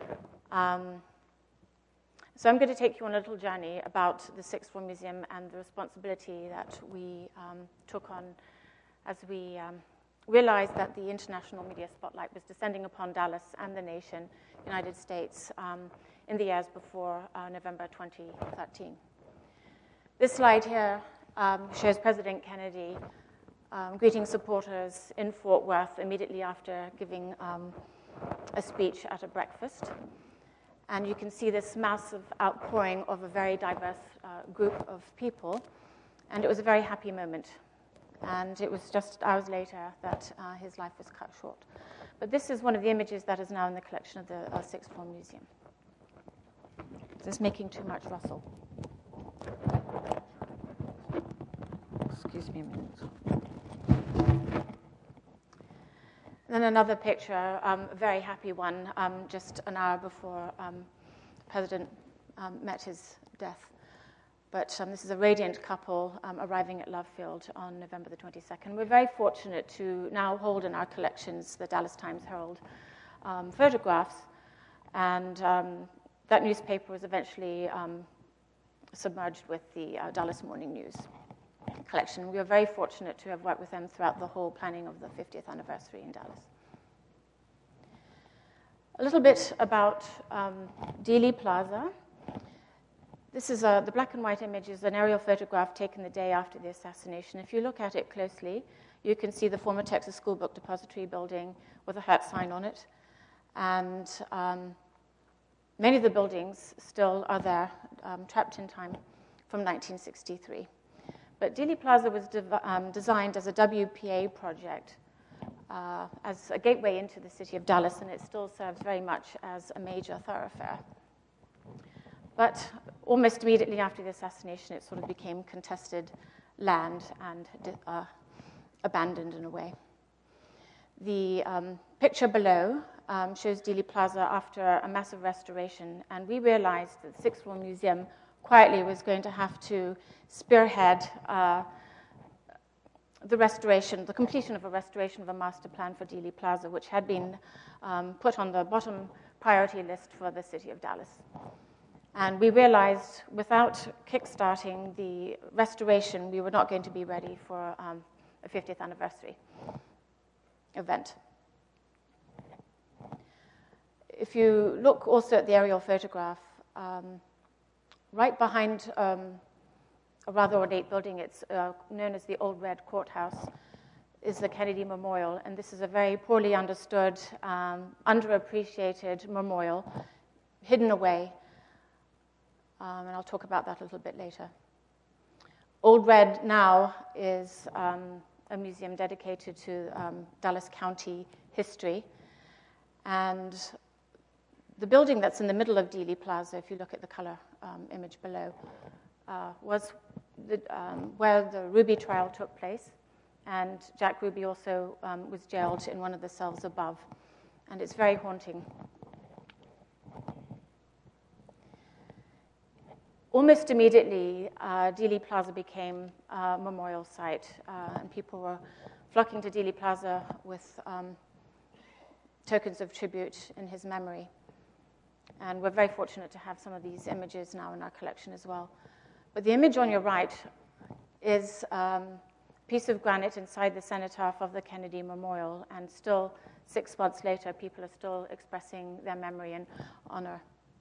So I'm going to take you on a little journey about the Sixth Floor Museum and the responsibility that we took on as we realized that the international media spotlight was descending upon Dallas and the nation, United States, in the years before November 2013. This slide here shows President Kennedy greeting supporters in Fort Worth immediately after giving a speech at a breakfast. And you can see this massive outpouring of a very diverse group of people. And it was a very happy moment. And it was just hours later that his life was cut short. But this is one of the images that is now in the collection of the Sixth Floor Museum. Is this making too much rustle? Excuse me a minute. Then another picture, a very happy one, just an hour before the President met his death. But this is a radiant couple arriving at Love Field on November the 22nd. We're very fortunate to now hold in our collections the Dallas Times-Herald photographs. And that newspaper was eventually submerged with the Dallas Morning News collection. We were very fortunate to have worked with them throughout the whole planning of the 50th anniversary in Dallas. A little bit about Dealey Plaza. This is the black and white image is an aerial photograph taken the day after the assassination. If you look at it closely, you can see the former Texas School Book Depository building with a Hurt sign on it. And many of the buildings still are there, trapped in time from 1963. But Dealey Plaza was designed as a WPA project as a gateway into the city of Dallas, and it still serves very much as a major thoroughfare. But almost immediately after the assassination, it sort of became contested land and abandoned in a way. The picture below shows Dealey Plaza after a massive restoration, and we realized that the Sixth Floor Museum quietly was going to have to spearhead the restoration, the completion of a restoration of a master plan for Dealey Plaza, which had been put on the bottom priority list for the city of Dallas. And we realized without kickstarting the restoration, we were not going to be ready for a 50th anniversary event. If you look also at the aerial photograph, right behind a rather ornate building, it's known as the Old Red Courthouse, is the Kennedy Memorial. And this is a very poorly understood, underappreciated memorial, hidden away. And I'll talk about that a little bit later. Old Red now is a museum dedicated to Dallas County history. And the building that's in the middle of Dealey Plaza, if you look at the color image below, was where the Ruby trial took place. And Jack Ruby also was jailed in one of the cells above. And it's very haunting. Almost immediately, Dealey Plaza became a memorial site, and people were flocking to Dealey Plaza with tokens of tribute in his memory. And we're very fortunate to have some of these images now in our collection as well. But the image on your right is a piece of granite inside the cenotaph of the Kennedy Memorial, and still 6 months later, people are still expressing their memory and honor.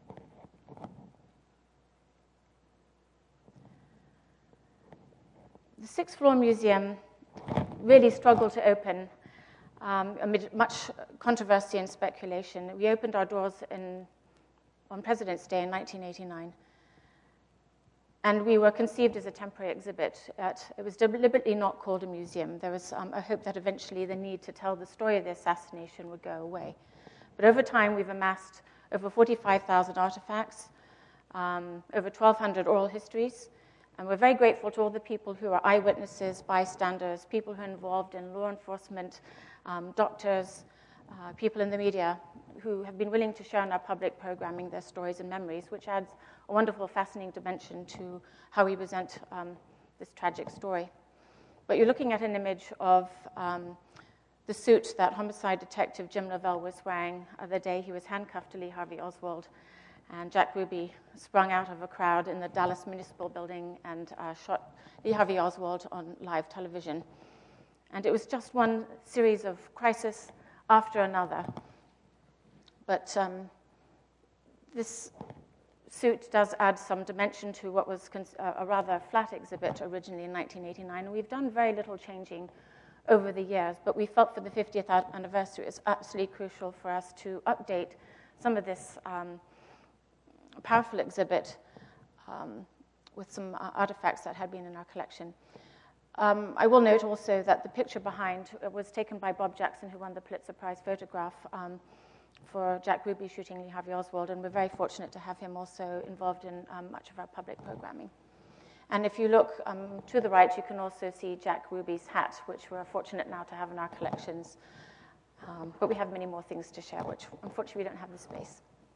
The sixth floor museum really struggled to open amid much controversy and speculation. We opened our doors on President's Day in 1989. And we were conceived as a temporary exhibit. It was deliberately not called a museum. There was a hope that eventually the need to tell the story of the assassination would go away. But over time, we've amassed over 45,000 artifacts, over 1,200 oral histories, and we're very grateful to all the people who are eyewitnesses, bystanders, people who are involved in law enforcement, doctors, people in the media who have been willing to share in our public programming their stories and memories, which adds a wonderful, fascinating dimension to how we present this tragic story. But you're looking at an image of the suit that homicide detective Jim Lavelle was wearing the day he was handcuffed to Lee Harvey Oswald. And Jack Ruby sprung out of a crowd in the Dallas Municipal Building and shot Lee Harvey Oswald on live television. And it was just one series of crises after another. But this suit does add some dimension to what was a rather flat exhibit originally in 1989. And we've done very little changing over the years, but we felt for the 50th anniversary it was absolutely crucial for us to update some of this powerful exhibit with some artifacts that had been in our collection. I will note also that the picture behind was taken by Bob Jackson, who won the Pulitzer Prize photograph for Jack Ruby shooting Lee Harvey Oswald, and we're very fortunate to have him also involved in much of our public programming. And if you look to the right, you can also see Jack Ruby's hat, which we're fortunate now to have in our collections. But we have many more things to share, which unfortunately we don't have the space.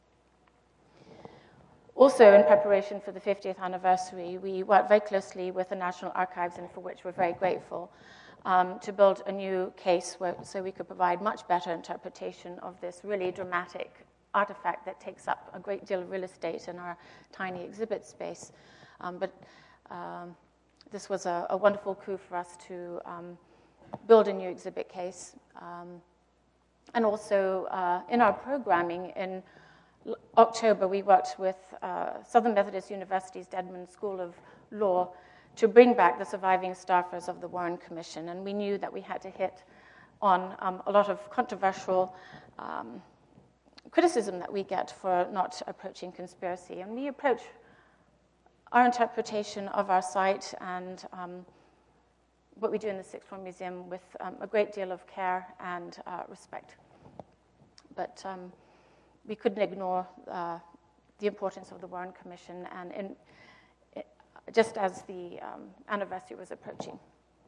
Also, in preparation for the 50th anniversary, we worked very closely with the National Archives, and for which we're very grateful, to build a new case so we could provide much better interpretation of this really dramatic artifact that takes up a great deal of real estate in our tiny exhibit space. But this was a wonderful coup for us to build a new exhibit case. And also, in our programming, in October, we worked with Southern Methodist University's Dedman School of Law to bring back the surviving staffers of the Warren Commission. And we knew that we had to hit on a lot of controversial criticism that we get for not approaching conspiracy. And we approach our interpretation of our site and what we do in the Sixth Floor Museum with a great deal of care and respect. But we couldn't ignore the importance of the Warren Commission, and just as the anniversary was approaching.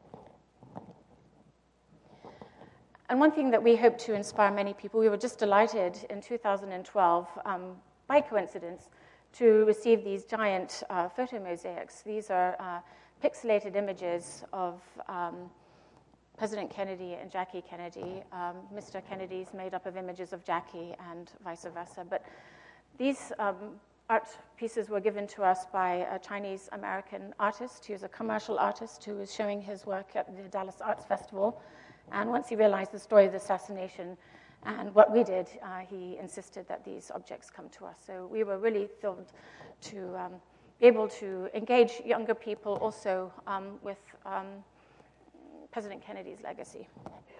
And one thing that we hope to inspire many people, we were just delighted in 2012, by coincidence, to receive these giant photo mosaics. These are pixelated images of President Kennedy and Jackie Kennedy. Mr. Kennedy's made up of images of Jackie and vice versa. But these art pieces were given to us by a Chinese-American artist who's a commercial artist who was showing his work at the Dallas Arts Festival. And once he realized the story of the assassination and what we did, he insisted that these objects come to us. So we were really thrilled to be able to engage younger people also with President Kennedy's legacy.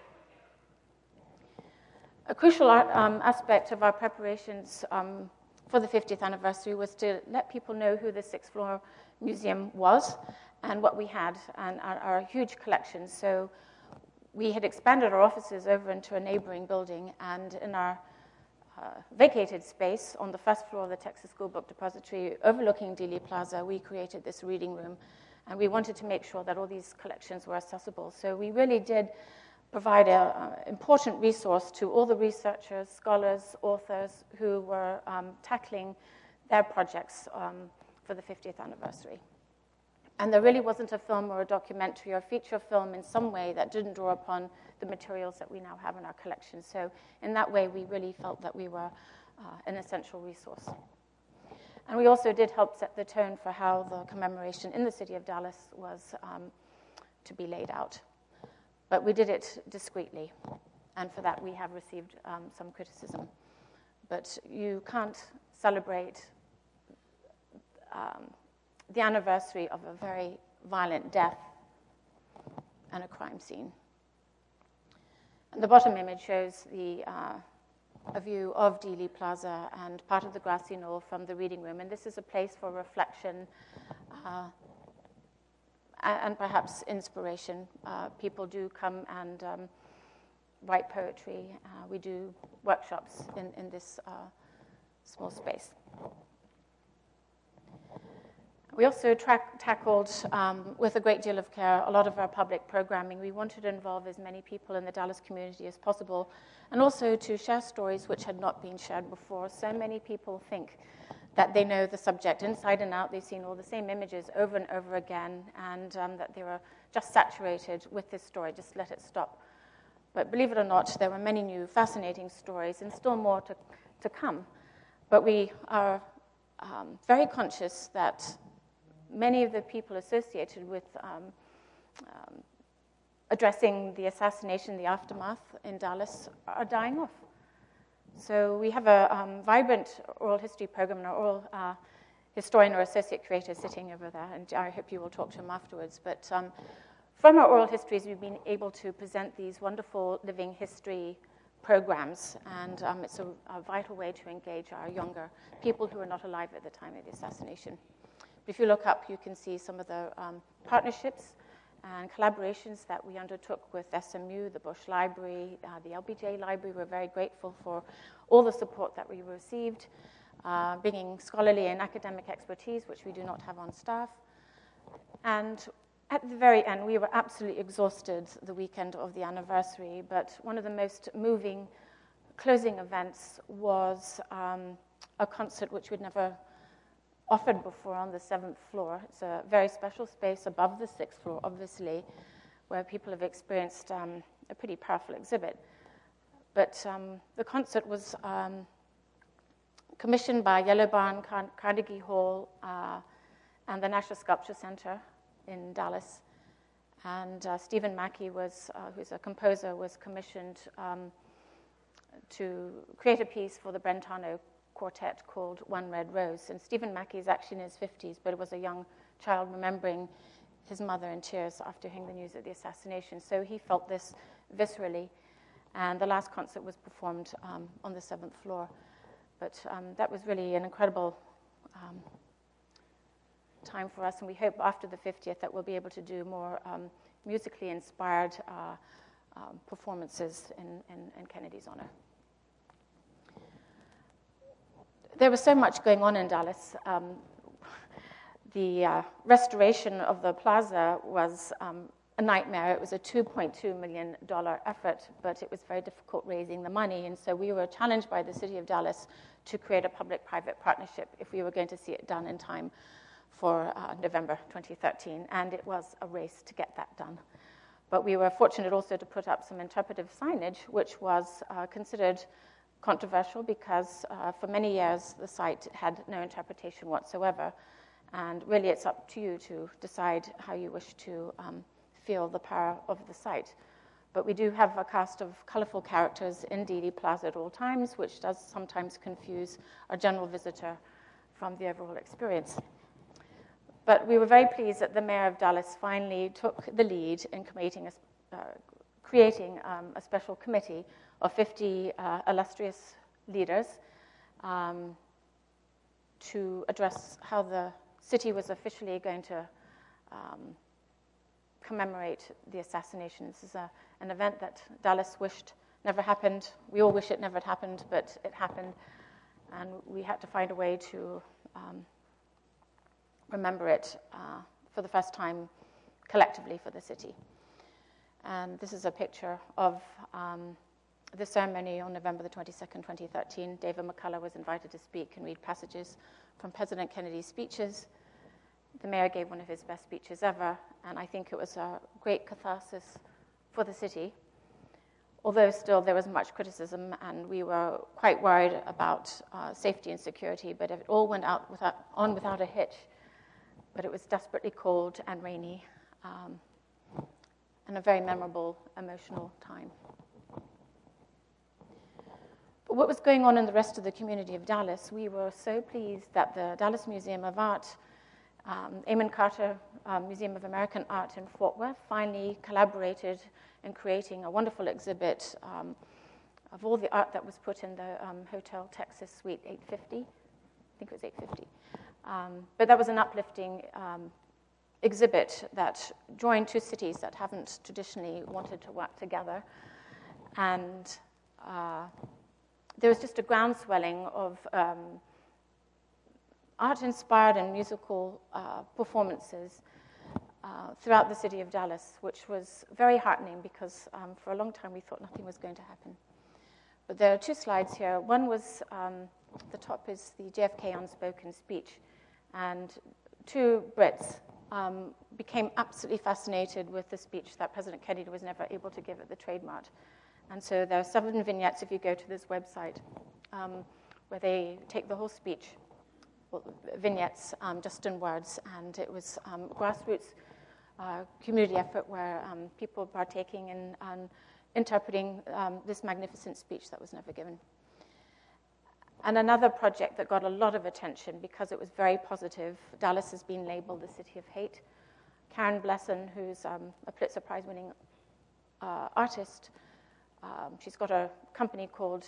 A crucial aspect of our preparations for the 50th anniversary was to let people know who the Sixth Floor Museum was and what we had and our huge collections. So we had expanded our offices over into a neighboring building, and in our vacated space on the first floor of the Texas School Book Depository overlooking Dealey Plaza, we created this reading room. And we wanted to make sure that all these collections were accessible. So we really did provide an important resource to all the researchers, scholars, authors who were tackling their projects for the 50th anniversary. And there really wasn't a film or a documentary or feature film in some way that didn't draw upon the materials that we now have in our collection. So in that way, we really felt that we were an essential resource. And we also did help set the tone for how the commemoration in the city of Dallas was to be laid out. But we did it discreetly, and for that we have received some criticism. But you can't celebrate the anniversary of a very violent death and a crime scene. And the bottom image shows a view of Dealey Plaza and part of the grassy knoll from the reading room. And this is a place for reflection and perhaps inspiration. People do come and write poetry. We do workshops in this small space. We also tackled, with a great deal of care, a lot of our public programming. We wanted to involve as many people in the Dallas community as possible, and also to share stories which had not been shared before. So many people think that they know the subject inside and out. They've seen all the same images over and over again, and that they were just saturated with this story. Just let it stop. But believe it or not, there were many new fascinating stories and still more to come. But we are very conscious that many of the people associated with addressing the assassination, the aftermath in Dallas, are dying off. So we have a vibrant oral history program, and our oral historian or associate curator sitting over there, and I hope you will talk to him afterwards. But from our oral histories, we've been able to present these wonderful living history programs, and it's a vital way to engage our younger people who are not alive at the time of the assassination. If you look up, you can see some of the partnerships and collaborations that we undertook with SMU, the Bush Library, the LBJ Library. We're very grateful for all the support that we received, bringing scholarly and academic expertise, which we do not have on staff. And at the very end, we were absolutely exhausted the weekend of the anniversary, but one of the most moving closing events was a concert which we'd never offered before on the 7th floor. It's a very special space above the 6th floor, obviously, where people have experienced a pretty powerful exhibit. But the concert was commissioned by Yellow Barn, Carnegie Hall, and the National Sculpture Center in Dallas. And Stephen Mackey, who's a composer, was commissioned to create a piece for the Brentano Quartet called One Red Rose. And Stephen Mackey is actually in his 50s, but it was a young child remembering his mother in tears after hearing the news of the assassination. So he felt this viscerally. And the last concert was performed on the 7th floor. But that was really an incredible time for us. And we hope after the 50th that we'll be able to do more musically inspired performances in Kennedy's honor. There was so much going on in Dallas. The restoration of the plaza was a nightmare. It was a $2.2 million effort, but it was very difficult raising the money. And so we were challenged by the city of Dallas to create a public-private partnership if we were going to see it done in time for November 2013. And it was a race to get that done. But we were fortunate also to put up some interpretive signage, which was considered controversial because for many years the site had no interpretation whatsoever. And really it's up to you to decide how you wish to feel the power of the site. But we do have a cast of colorful characters in Dealey Plaza at all times, which does sometimes confuse a general visitor from the overall experience. But we were very pleased that the mayor of Dallas finally took the lead in creating a special committee of 50 illustrious leaders to address how the city was officially going to commemorate the assassination. This is an event that Dallas wished never happened. We all wish it never had happened, but it happened. And we had to find a way to remember it for the first time collectively for the city. And this is a picture of the ceremony on November the 22nd, 2013. David McCullough was invited to speak and read passages from President Kennedy's speeches. The mayor gave one of his best speeches ever, and I think it was a great catharsis for the city. Although still there was much criticism, and we were quite worried about safety and security, but it all went on without a hitch. But it was desperately cold and rainy, and a very memorable, emotional time. But what was going on in the rest of the community of Dallas? We were so pleased that the Dallas Museum of Art, Amon Carter Museum of American Art in Fort Worth, finally collaborated in creating a wonderful exhibit of all the art that was put in the Hotel Texas Suite 850. I think it was 850. But that was an uplifting exhibit that joined two cities that haven't traditionally wanted to work together. And there was just a groundswelling of art-inspired and musical performances throughout the city of Dallas, which was very heartening because for a long time we thought nothing was going to happen. But there are two slides here. One was, the top is the JFK unspoken speech, and two Brits became absolutely fascinated with the speech that President Kennedy was never able to give at the Trade Mart. And so there are 7 vignettes, if you go to this website, where they take the whole speech, well, vignettes, just in words, and it was grassroots community effort where people partaking in interpreting this magnificent speech that was never given. And another project that got a lot of attention because it was very positive, Dallas has been labeled the city of hate. Karen Blesson, who's a Pulitzer Prize-winning artist, she's got a company called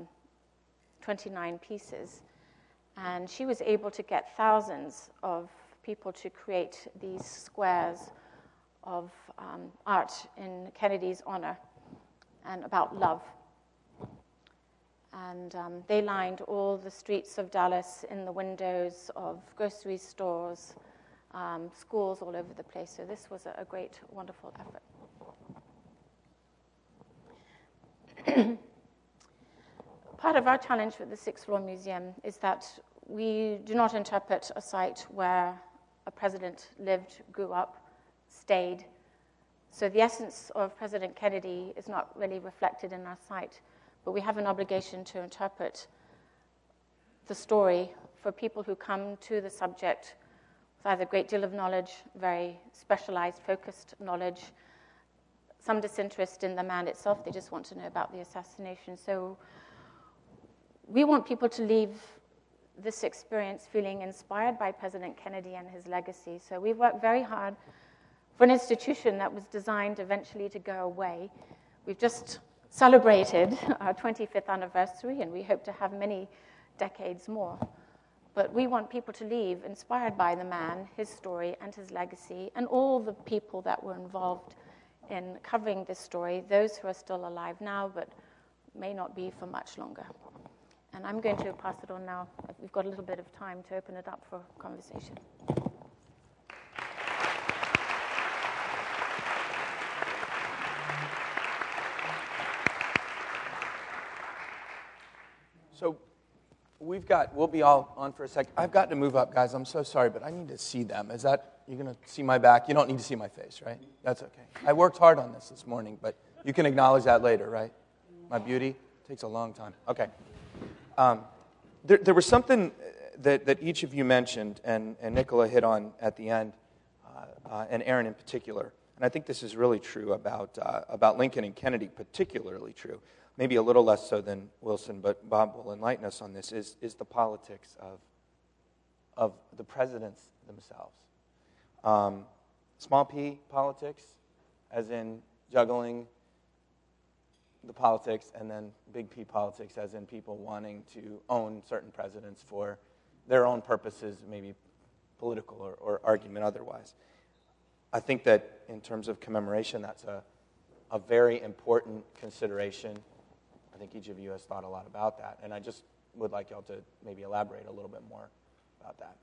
29 Pieces, and she was able to get thousands of people to create these squares of art in Kennedy's honor and about love. And they lined all the streets of Dallas in the windows of grocery stores, schools all over the place. So this was a great, wonderful effort. Part of our challenge with the Sixth Floor Museum is that we do not interpret a site where a president lived, grew up, stayed. So the essence of President Kennedy is not really reflected in our site, but we have an obligation to interpret the story for people who come to the subject with either a great deal of knowledge, very specialized, focused knowledge, some disinterest in the man itself. They just want to know about the assassination. So we want people to leave this experience feeling inspired by President Kennedy and his legacy. So we've worked very hard for an institution that was designed eventually to go away. We've just celebrated our 25th anniversary, and we hope to have many decades more. But we want people to leave inspired by the man, his story, and his legacy, and all the people that were involved in covering this story, those who are still alive now, but may not be for much longer. And I'm going to pass it on now. We've got a little bit of time to open it up for conversation. So we'll be all on for a sec. I've got to move up, guys. I'm so sorry, but I need to see them. Is that, you're going to see my back? You don't need to see my face, right? That's okay. I worked hard on this morning, but you can acknowledge that later, right? My beauty takes a long time. Okay. There was something that each of you mentioned, and Nicola hit on at the end, and Aaron in particular. And I think this is really true about Lincoln and Kennedy, particularly true. Maybe a little less so than Wilson, but Bob will enlighten us on this, is the politics of the presidents themselves. Small p politics, as in juggling the politics, and then big P politics, as in people wanting to own certain presidents for their own purposes, maybe political or argument otherwise. I think that in terms of commemoration, that's a very important consideration. I think each of you has thought a lot about that, and I just would like y'all to maybe elaborate a little bit more about that.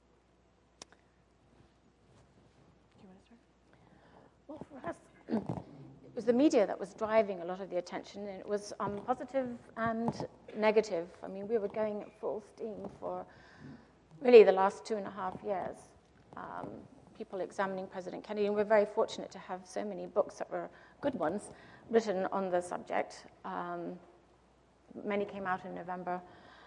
Do you want to start? Well, for us, it was the media that was driving a lot of the attention, and it was positive and negative. I mean, we were going at full steam for really the last 2.5 years, people examining President Kennedy, and we're very fortunate to have so many books that were good ones written on the subject. Many came out in November.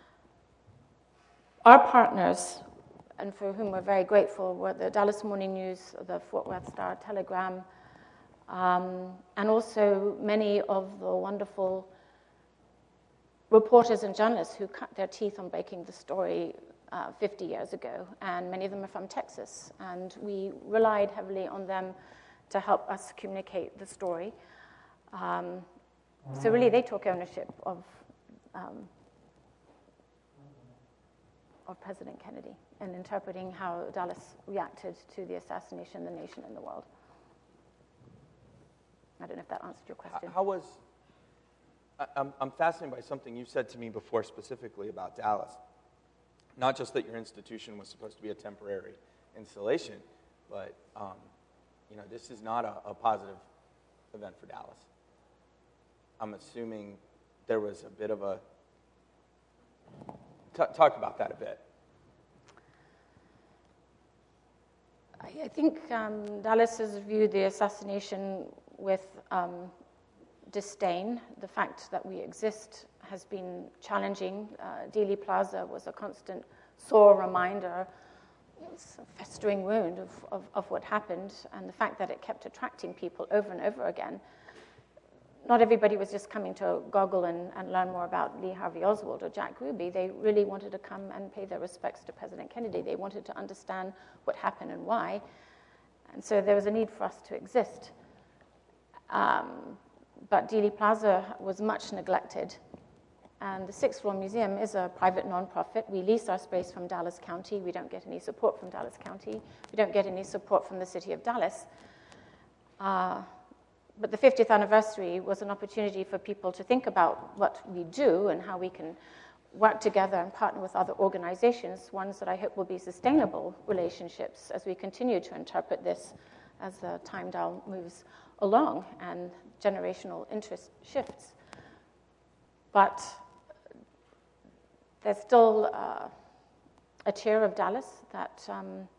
Our partners, and for whom we're very grateful, were the Dallas Morning News, the Fort Worth Star, Telegram, and also many of the wonderful reporters and journalists who cut their teeth on breaking the story 50 years ago, and many of them are from Texas, and we relied heavily on them to help us communicate the story. So really, they took ownership of President Kennedy and interpreting how Dallas reacted to the assassination, the nation, and the world. I don't know if that answered your question. How was... I'm fascinated by something you said to me before specifically about Dallas. Not just that your institution was supposed to be a temporary installation, but this is not a positive event for Dallas. I'm assuming there was a bit of a... Talk about that a bit. I think Dallas has viewed the assassination with disdain. The fact that we exist has been challenging. Dealey Plaza was a constant sore reminder. It's a festering wound of what happened, and the fact that it kept attracting people over and over again. Not everybody was just coming to goggle and learn more about Lee Harvey Oswald or Jack Ruby. They really wanted to come and pay their respects to President Kennedy. They wanted to understand what happened and why. And so there was a need for us to exist. But Dealey Plaza was much neglected. And the Sixth Floor Museum is a private nonprofit. We lease our space from Dallas County. We don't get any support from Dallas County. We don't get any support from the city of Dallas. But the 50th anniversary was an opportunity for people to think about what we do and how we can work together and partner with other organizations, ones that I hope will be sustainable relationships as we continue to interpret this as the time dial moves along and generational interest shifts. But there's still a tier of Dallas that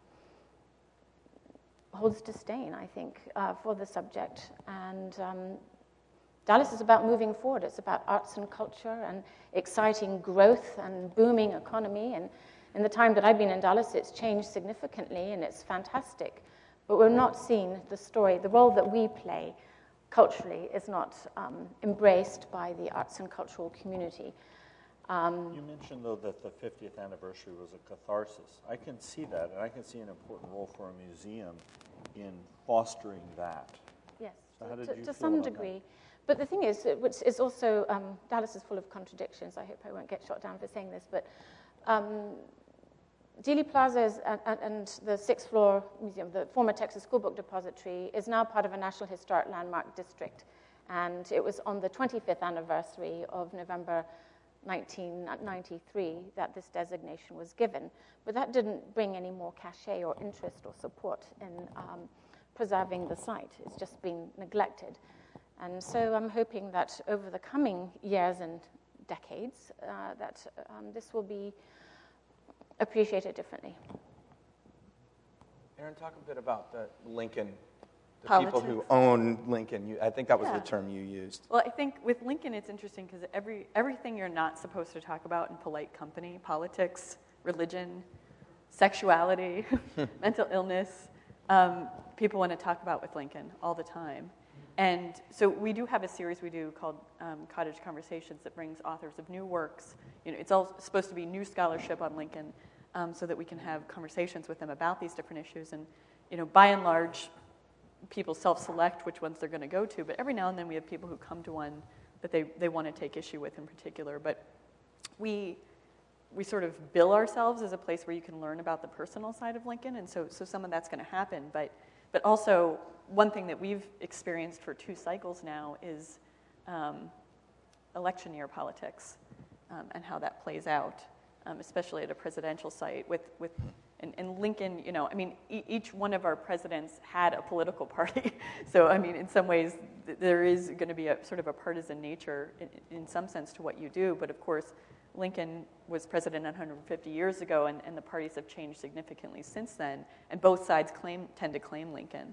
holds disdain, I think, for the subject. And Dallas is about moving forward. It's about arts and culture and exciting growth and booming economy. And in the time that I've been in Dallas, it's changed significantly, and it's fantastic. But we're not seeing the story. The role that we play culturally is not embraced by the arts and cultural community. You mentioned, though, that the 50th anniversary was a catharsis. I can see that, and I can see an important role for a museum in fostering that. Yes, So how did you to feel some about degree. that? But the thing is, which is also, Dallas is full of contradictions. I hope I won't get shot down for saying this, but Dealey Plaza and the Sixth Floor Museum, the former Texas School Book Depository, is now part of a National Historic Landmark District. And it was on the 25th anniversary of November 1993 that this designation was given. But that didn't bring any more cachet or interest or support in preserving the site. It's just been neglected. And so I'm hoping that over the coming years and decades, that this will be appreciated differently. Erin, talk a bit about the Lincoln, the Politics. people who own Lincoln. I think that was Yeah. the term you used. Well, I think with Lincoln, it's interesting because everything you're not supposed to talk about in polite company, politics, religion, sexuality, mental illness, people want to talk about with Lincoln all the time. And so we do have a series we do called Cottage Conversations that brings authors of new works. It's all supposed to be new scholarship on Lincoln so that we can have conversations with them about these different issues. And, by and large, people self-select which ones they're going to go to, but every now and then we have people who come to one that they want to take issue with in particular. But we sort of bill ourselves as a place where you can learn about the personal side of Lincoln, and so some of that's going to happen. But also, one thing that we've experienced for 2 cycles now is election year politics and how that plays out, especially at a presidential site and Lincoln, each one of our presidents had a political party. So, in some ways, there is going to be a sort of a partisan nature in some sense to what you do. But of course, Lincoln was president 150 years ago, and the parties have changed significantly since then. And both sides tend to claim Lincoln.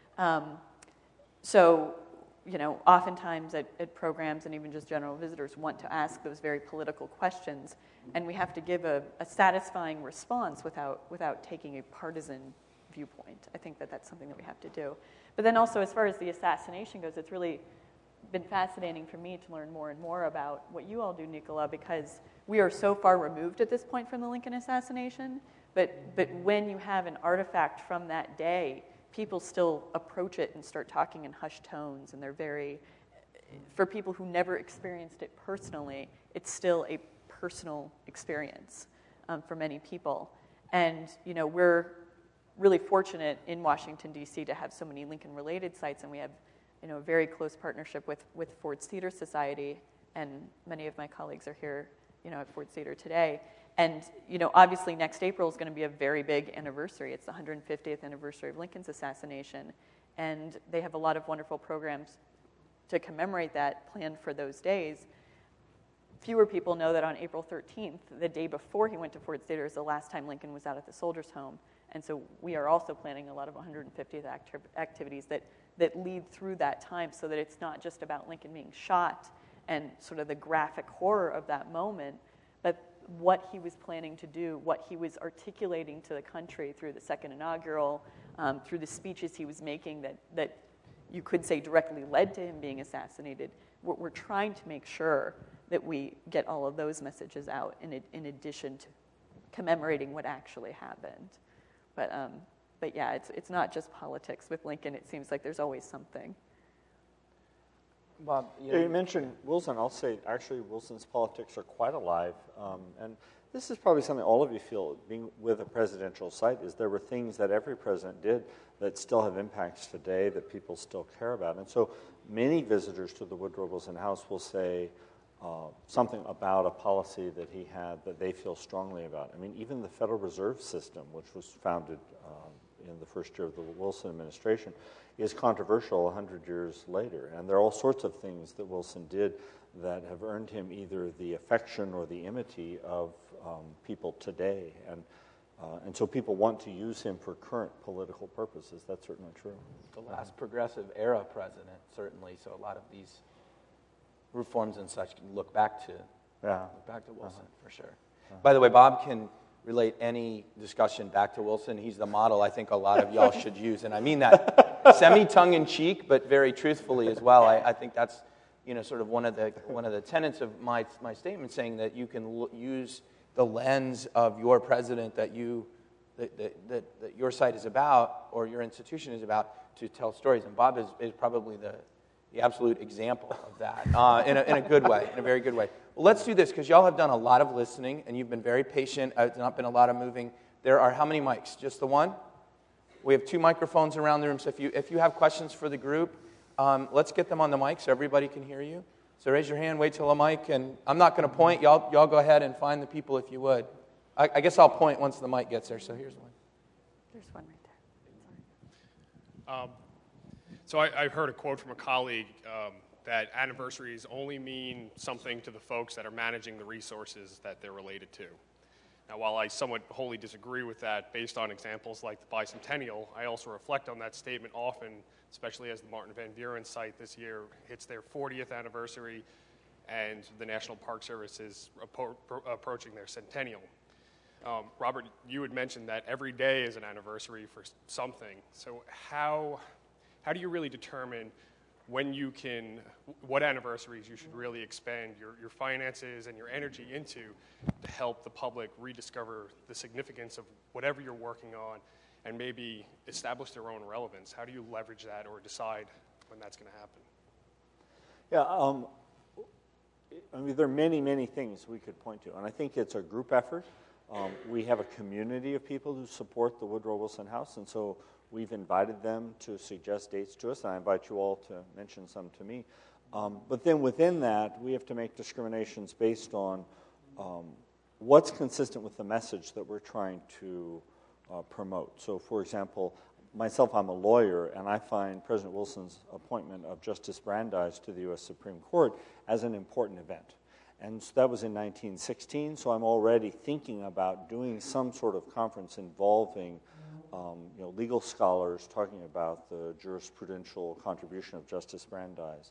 So, oftentimes at programs and even just general visitors want to ask those very political questions, and we have to give a satisfying response without taking a partisan viewpoint. I think that's something that we have to do. But then also, as far as the assassination goes, it's really been fascinating for me to learn more and more about what you all do, Nicola, because we are so far removed at this point from the Lincoln assassination. But when you have an artifact from that day, people still approach it and start talking in hushed tones, and they're very, for people who never experienced it personally, it's still a personal experience for many people. And we're really fortunate in Washington, D.C. to have so many Lincoln-related sites, and we have a very close partnership with Ford's Theater Society, and many of my colleagues are here at Ford's Theater today. And obviously next April is going to be a very big anniversary. It's the 150th anniversary of Lincoln's assassination, and they have a lot of wonderful programs to commemorate that planned for those days. Fewer people know that on April 13th, the day before he went to Ford's Theater, is the last time Lincoln was out at the Soldiers' Home. And so we are also planning a lot of 150th activities that lead through that time, so that it's not just about Lincoln being shot and sort of the graphic horror of that moment, but what he was planning to do, what he was articulating to the country through the second inaugural, through the speeches he was making that you could say directly led to him being assassinated. We're trying to make sure that we get all of those messages out in addition to commemorating what actually happened. But yeah, it's not just politics with Lincoln. It seems like there's always something. Bob, you mentioned Wilson. I'll say, actually, Wilson's politics are quite alive. And this is probably something all of you feel, being with a presidential site, is there were things that every president did that still have impacts today that people still care about. And so many visitors to the Woodrow Wilson House will say something about a policy that he had that they feel strongly about. I mean, even the Federal Reserve System, which was founded in the first year of the Wilson administration, is controversial 100 years later. And there are all sorts of things that Wilson did that have earned him either the affection or the enmity of people today. And so people want to use him for current political purposes. That's certainly true. The last progressive era president, certainly. So a lot of these reforms and such can look back to Wilson, for sure. By the way, Bob can relate any discussion back to Wilson. He's the model I think a lot of y'all should use, and I mean that semi-tongue-in-cheek, but very truthfully as well. I think that's sort of one of the tenets of my statement, saying that you can use the lens of your president that your site is about or your institution is about to tell stories, and Bob is probably the absolute example of that in a good way, in a very good way. Well, let's do this, because y'all have done a lot of listening, and you've been very patient. There's not been a lot of moving. There are how many mics? Just the one? We have 2 microphones around the room, so if you have questions for the group, let's get them on the mic so everybody can hear you. So raise your hand, wait till a mic, and I'm not going to point. Y'all go ahead and find the people if you would. I guess I'll point once the mic gets there, so here's one. There's one right there. Sorry. So I heard a quote from a colleague that anniversaries only mean something to the folks that are managing the resources that they're related to. Now, while I somewhat wholly disagree with that, based on examples like the bicentennial, I also reflect on that statement often, especially as the Martin Van Buren site this year hits their 40th anniversary and the National Park Service is approaching their centennial. Robert, you had mentioned that every day is an anniversary for something. So how do you really determine what anniversaries you should really expend your finances and your energy into to help the public rediscover the significance of whatever you're working on and maybe establish their own relevance? How do you leverage that or decide when that's going to happen? Yeah, I mean, there are many, many things we could point to, and I think it's a group effort. We have a community of people who support the Woodrow Wilson House, and so we've invited them to suggest dates to us, and I invite you all to mention some to me. But then within that, we have to make discriminations based on what's consistent with the message that we're trying to promote. So, for example, myself, I'm a lawyer, and I find President Wilson's appointment of Justice Brandeis to the U.S. Supreme Court as an important event. And so that was in 1916, so I'm already thinking about doing some sort of conference involving legal scholars talking about the jurisprudential contribution of Justice Brandeis.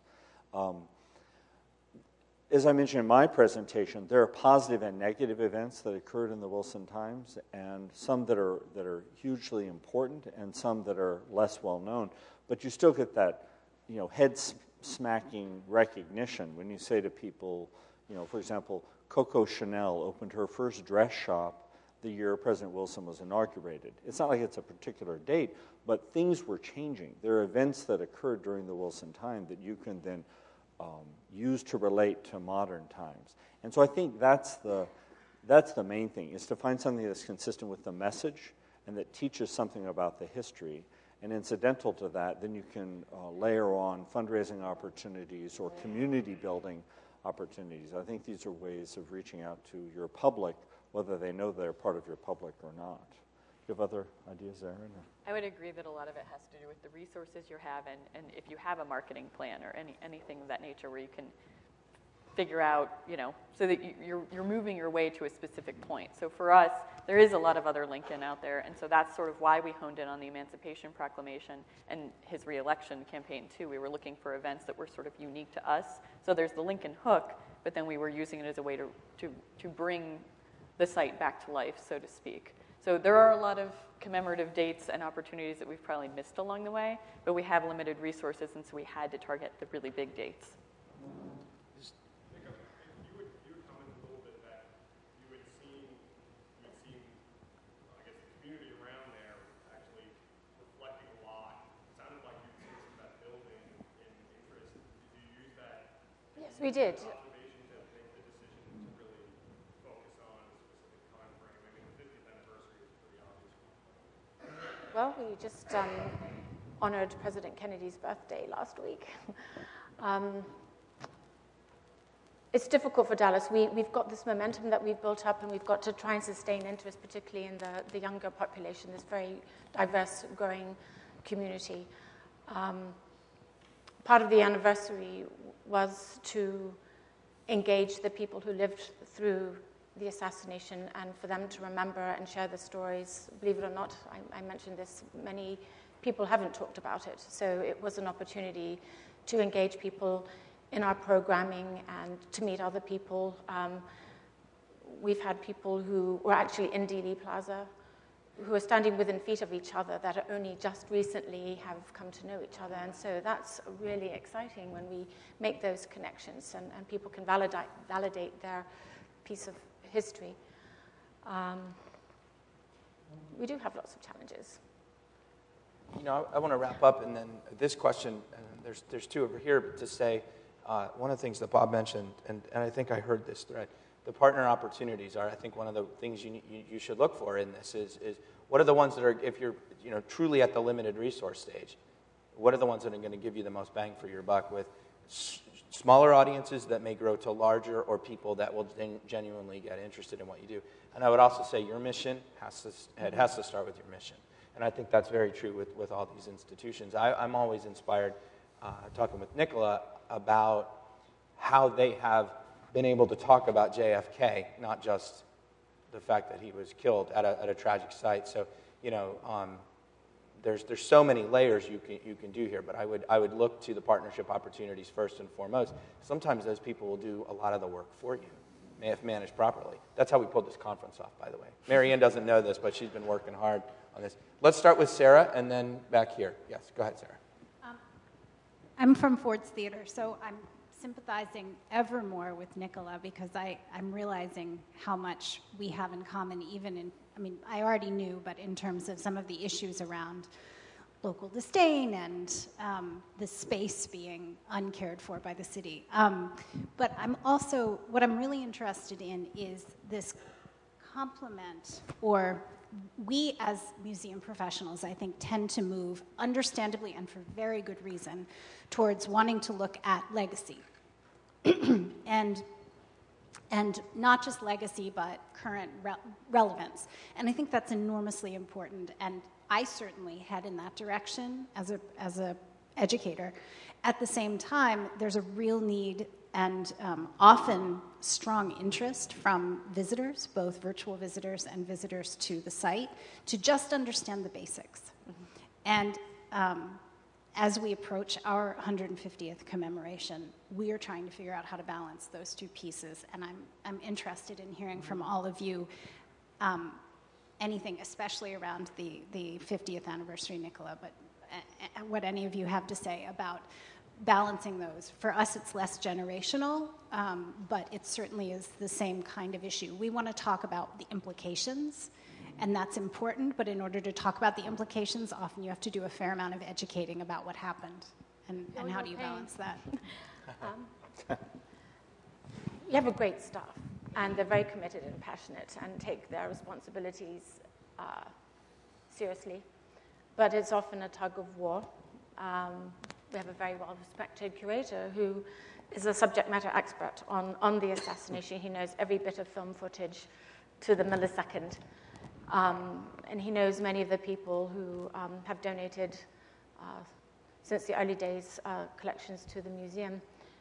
As I mentioned in my presentation, there are positive and negative events that occurred in the Wilson times, and some that are hugely important and some that are less well known. but you still get that, head-smacking recognition when you say to people, for example, Coco Chanel opened her first dress shop the year President Wilson was inaugurated. It's not like it's a particular date, but things were changing. There are events that occurred during the Wilson time that you can then use to relate to modern times. And so I think that's the main thing, is to find something that's consistent with the message and that teaches something about the history. And incidental to that, then you can layer on fundraising opportunities or community building opportunities. I think these are ways of reaching out to your public, whether they know they're part of your public or not. Do you have other ideas, Erin? I would agree that a lot of it has to do with the resources you have, and if you have a marketing plan or anything of that nature where you can figure out, so that you're moving your way to a specific point. So for us, there is a lot of other Lincoln out there, and so that's sort of why we honed in on the Emancipation Proclamation and his re-election campaign too. We were looking for events that were sort of unique to us. So there's the Lincoln hook, but then we were using it as a way to bring the site back to life, so to speak. So there are a lot of commemorative dates and opportunities that we've probably missed along the way, but we have limited resources, and so we had to target the really big dates. We did. Well, we just honored President Kennedy's birthday last week. It's difficult for Dallas. We've got this momentum that we've built up, and we've got to try and sustain interest, particularly in the younger population, this very diverse, growing community. Part of the anniversary was to engage the people who lived through the assassination and for them to remember and share the stories. Believe it or not, I mentioned this, many people haven't talked about it. So it was an opportunity to engage people in our programming and to meet other people. We've had people who were actually in Dealey Plaza who are standing within feet of each other that are only just recently have come to know each other. And so that's really exciting when we make those connections and people can validate their piece of history. We do have lots of challenges. I want to wrap up, and then this question, and there's two over here, but to say, one of the things that Bob mentioned, and I think I heard this thread, the partner opportunities are, I think, one of the things you should look for in this is what are the ones that are, if you're truly at the limited resource stage, what are the ones that are going to give you the most bang for your buck with smaller audiences that may grow to larger, or people that will genuinely get interested in what you do. And I would also say your mission has to start with your mission. And I think that's very true with all these institutions. I'm always inspired talking with Nicola about how they have been able to talk about JFK, not just the fact that he was killed at a tragic site. So, there's so many layers you can do here, but I would look to the partnership opportunities first and foremost. Sometimes those people will do a lot of the work for you, if managed properly. That's how we pulled this conference off, by the way. Mary Ann doesn't know this, but she's been working hard on this. Let's start with Sarah, and then back here. Yes, go ahead, Sarah. I'm from Ford's Theater, so I'm sympathizing ever more with Nicola because I'm realizing how much we have in common, I already knew, but in terms of some of the issues around local disdain and the space being uncared for by the city. But what I'm really interested in is this complement, or we as museum professionals, I think, tend to move, understandably and for very good reason, towards wanting to look at legacy. and not just legacy, but current relevance. And I think that's enormously important, and I certainly head in that direction as a educator. At the same time, there's a real need and often strong interest from visitors, both virtual visitors and visitors to the site, to just understand the basics. Mm-hmm. And as we approach our 150th commemoration, we are trying to figure out how to balance those two pieces, and I'm interested in hearing from all of you anything, especially around the 50th anniversary, Nicola, but what any of you have to say about balancing those. For us, it's less generational, but it certainly is the same kind of issue. We want to talk about the implications, and that's important, but in order to talk about the implications, often you have to do a fair amount of educating about what happened, and how do you balance that? You have a great staff, and they're very committed and passionate and take their responsibilities seriously, but it's often a tug of war. We have a very well-respected curator who is a subject matter expert on the assassination. He knows every bit of film footage to the millisecond. And he knows many of the people who have donated, since the early days, collections to the museum.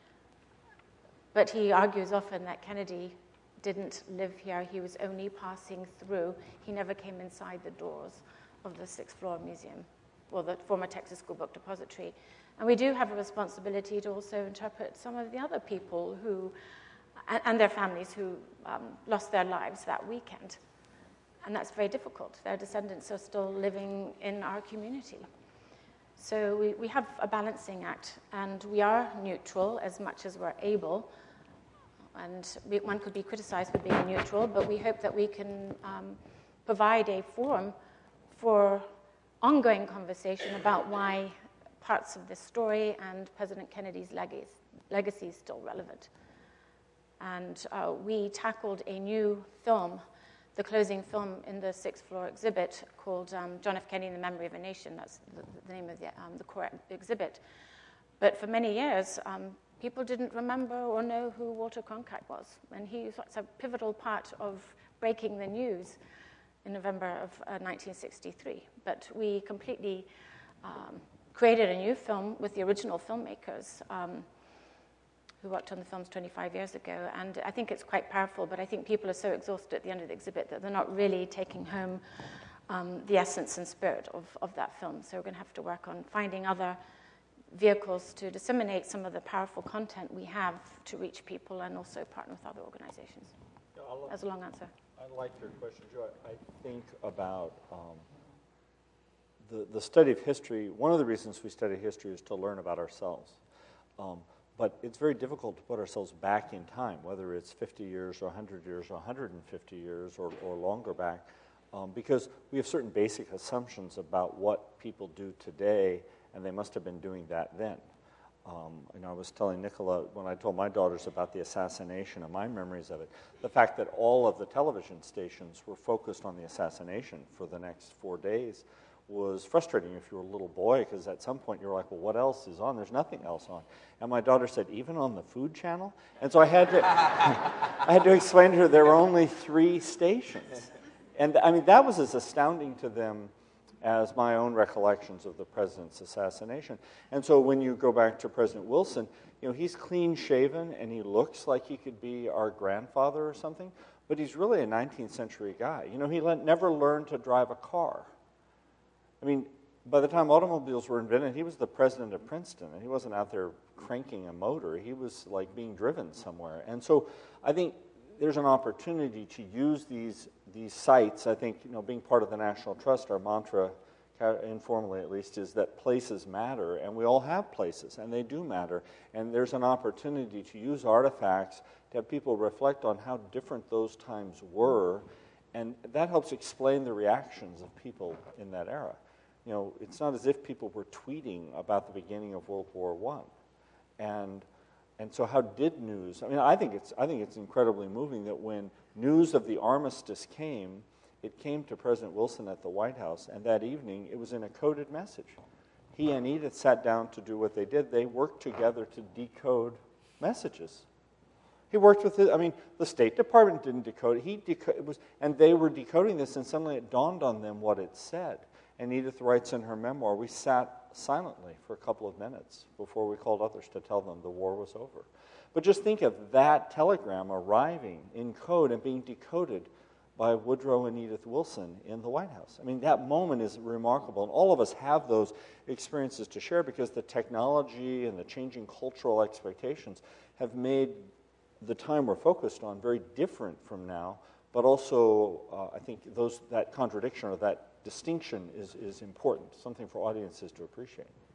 But he argues often that Kennedy didn't live here. He was only passing through. He never came inside the doors of the sixth floor museum, or the former Texas School Book Depository. And we do have a responsibility to also interpret some of the other people who, and their families who lost their lives that weekend. And that's very difficult. Their descendants are still living in our community. So we have a balancing act, and we are neutral as much as we're able. And one could be criticized for being neutral, but we hope that we can provide a forum for ongoing conversation about why parts of this story and President Kennedy's legacy is still relevant. And we tackled a new film, the closing film in the sixth floor exhibit called John F. Kennedy and the Memory of a Nation. That's the name of the core exhibit. But for many years, people didn't remember or know who Walter Cronkite was. And he was a pivotal part of breaking the news in November of 1963. But we completely created a new film with the original filmmakers who worked on the films 25 years ago. And I think it's quite powerful, but I think people are so exhausted at the end of the exhibit that they're not really taking home the essence and spirit of that film. So we're going to have to work on finding other vehicles to disseminate some of the powerful content we have to reach people, and also partner with other organizations. That's a long answer. I like your question, Joe. I think about the study of history. One of the reasons we study history is to learn about ourselves. But it's very difficult to put ourselves back in time, whether it's 50 years or 100 years or 150 years or longer back, because we have certain basic assumptions about what people do today, and they must have been doing that then. I was telling Nicola, when I told my daughters about the assassination and my memories of it, the fact that all of the television stations were focused on the assassination for the next 4 days was frustrating if you were a little boy, because at some point you were like, well, what else is on? There's nothing else on. And my daughter said, even on the Food Channel? And so I had to explain to her there were only 3 stations. And I mean, that was as astounding to them as my own recollections of the president's assassination. And so when you go back to President Wilson, he's clean-shaven and he looks like he could be our grandfather or something, but he's really a 19th century guy. He never learned to drive a car. I mean, by the time automobiles were invented, he was the president of Princeton, and he wasn't out there cranking a motor. He was like being driven somewhere. And so I think there's an opportunity to use these sites. I think, being part of the National Trust, our mantra, informally at least, is that places matter, and we all have places, and they do matter. And there's an opportunity to use artifacts to have people reflect on how different those times were, and that helps explain the reactions of people in that era. It's not as if people were tweeting about the beginning of World War I. And so how did news, I think it's incredibly moving that when news of the armistice came, it came to President Wilson at the White House, and that evening it was in a coded message. He and Edith sat down to do what they did. They worked together to decode messages. He worked with the State Department didn't decode it. And they were decoding this, and suddenly it dawned on them what it said. And Edith writes in her memoir, we sat silently for a couple of minutes before we called others to tell them the war was over. But just think of that telegram arriving in code and being decoded by Woodrow and Edith Wilson in the White House. That moment is remarkable, and all of us have those experiences to share because the technology and the changing cultural expectations have made the time we're focused on very different from now, but also I think that contradiction or that distinction is important, something for audiences to appreciate.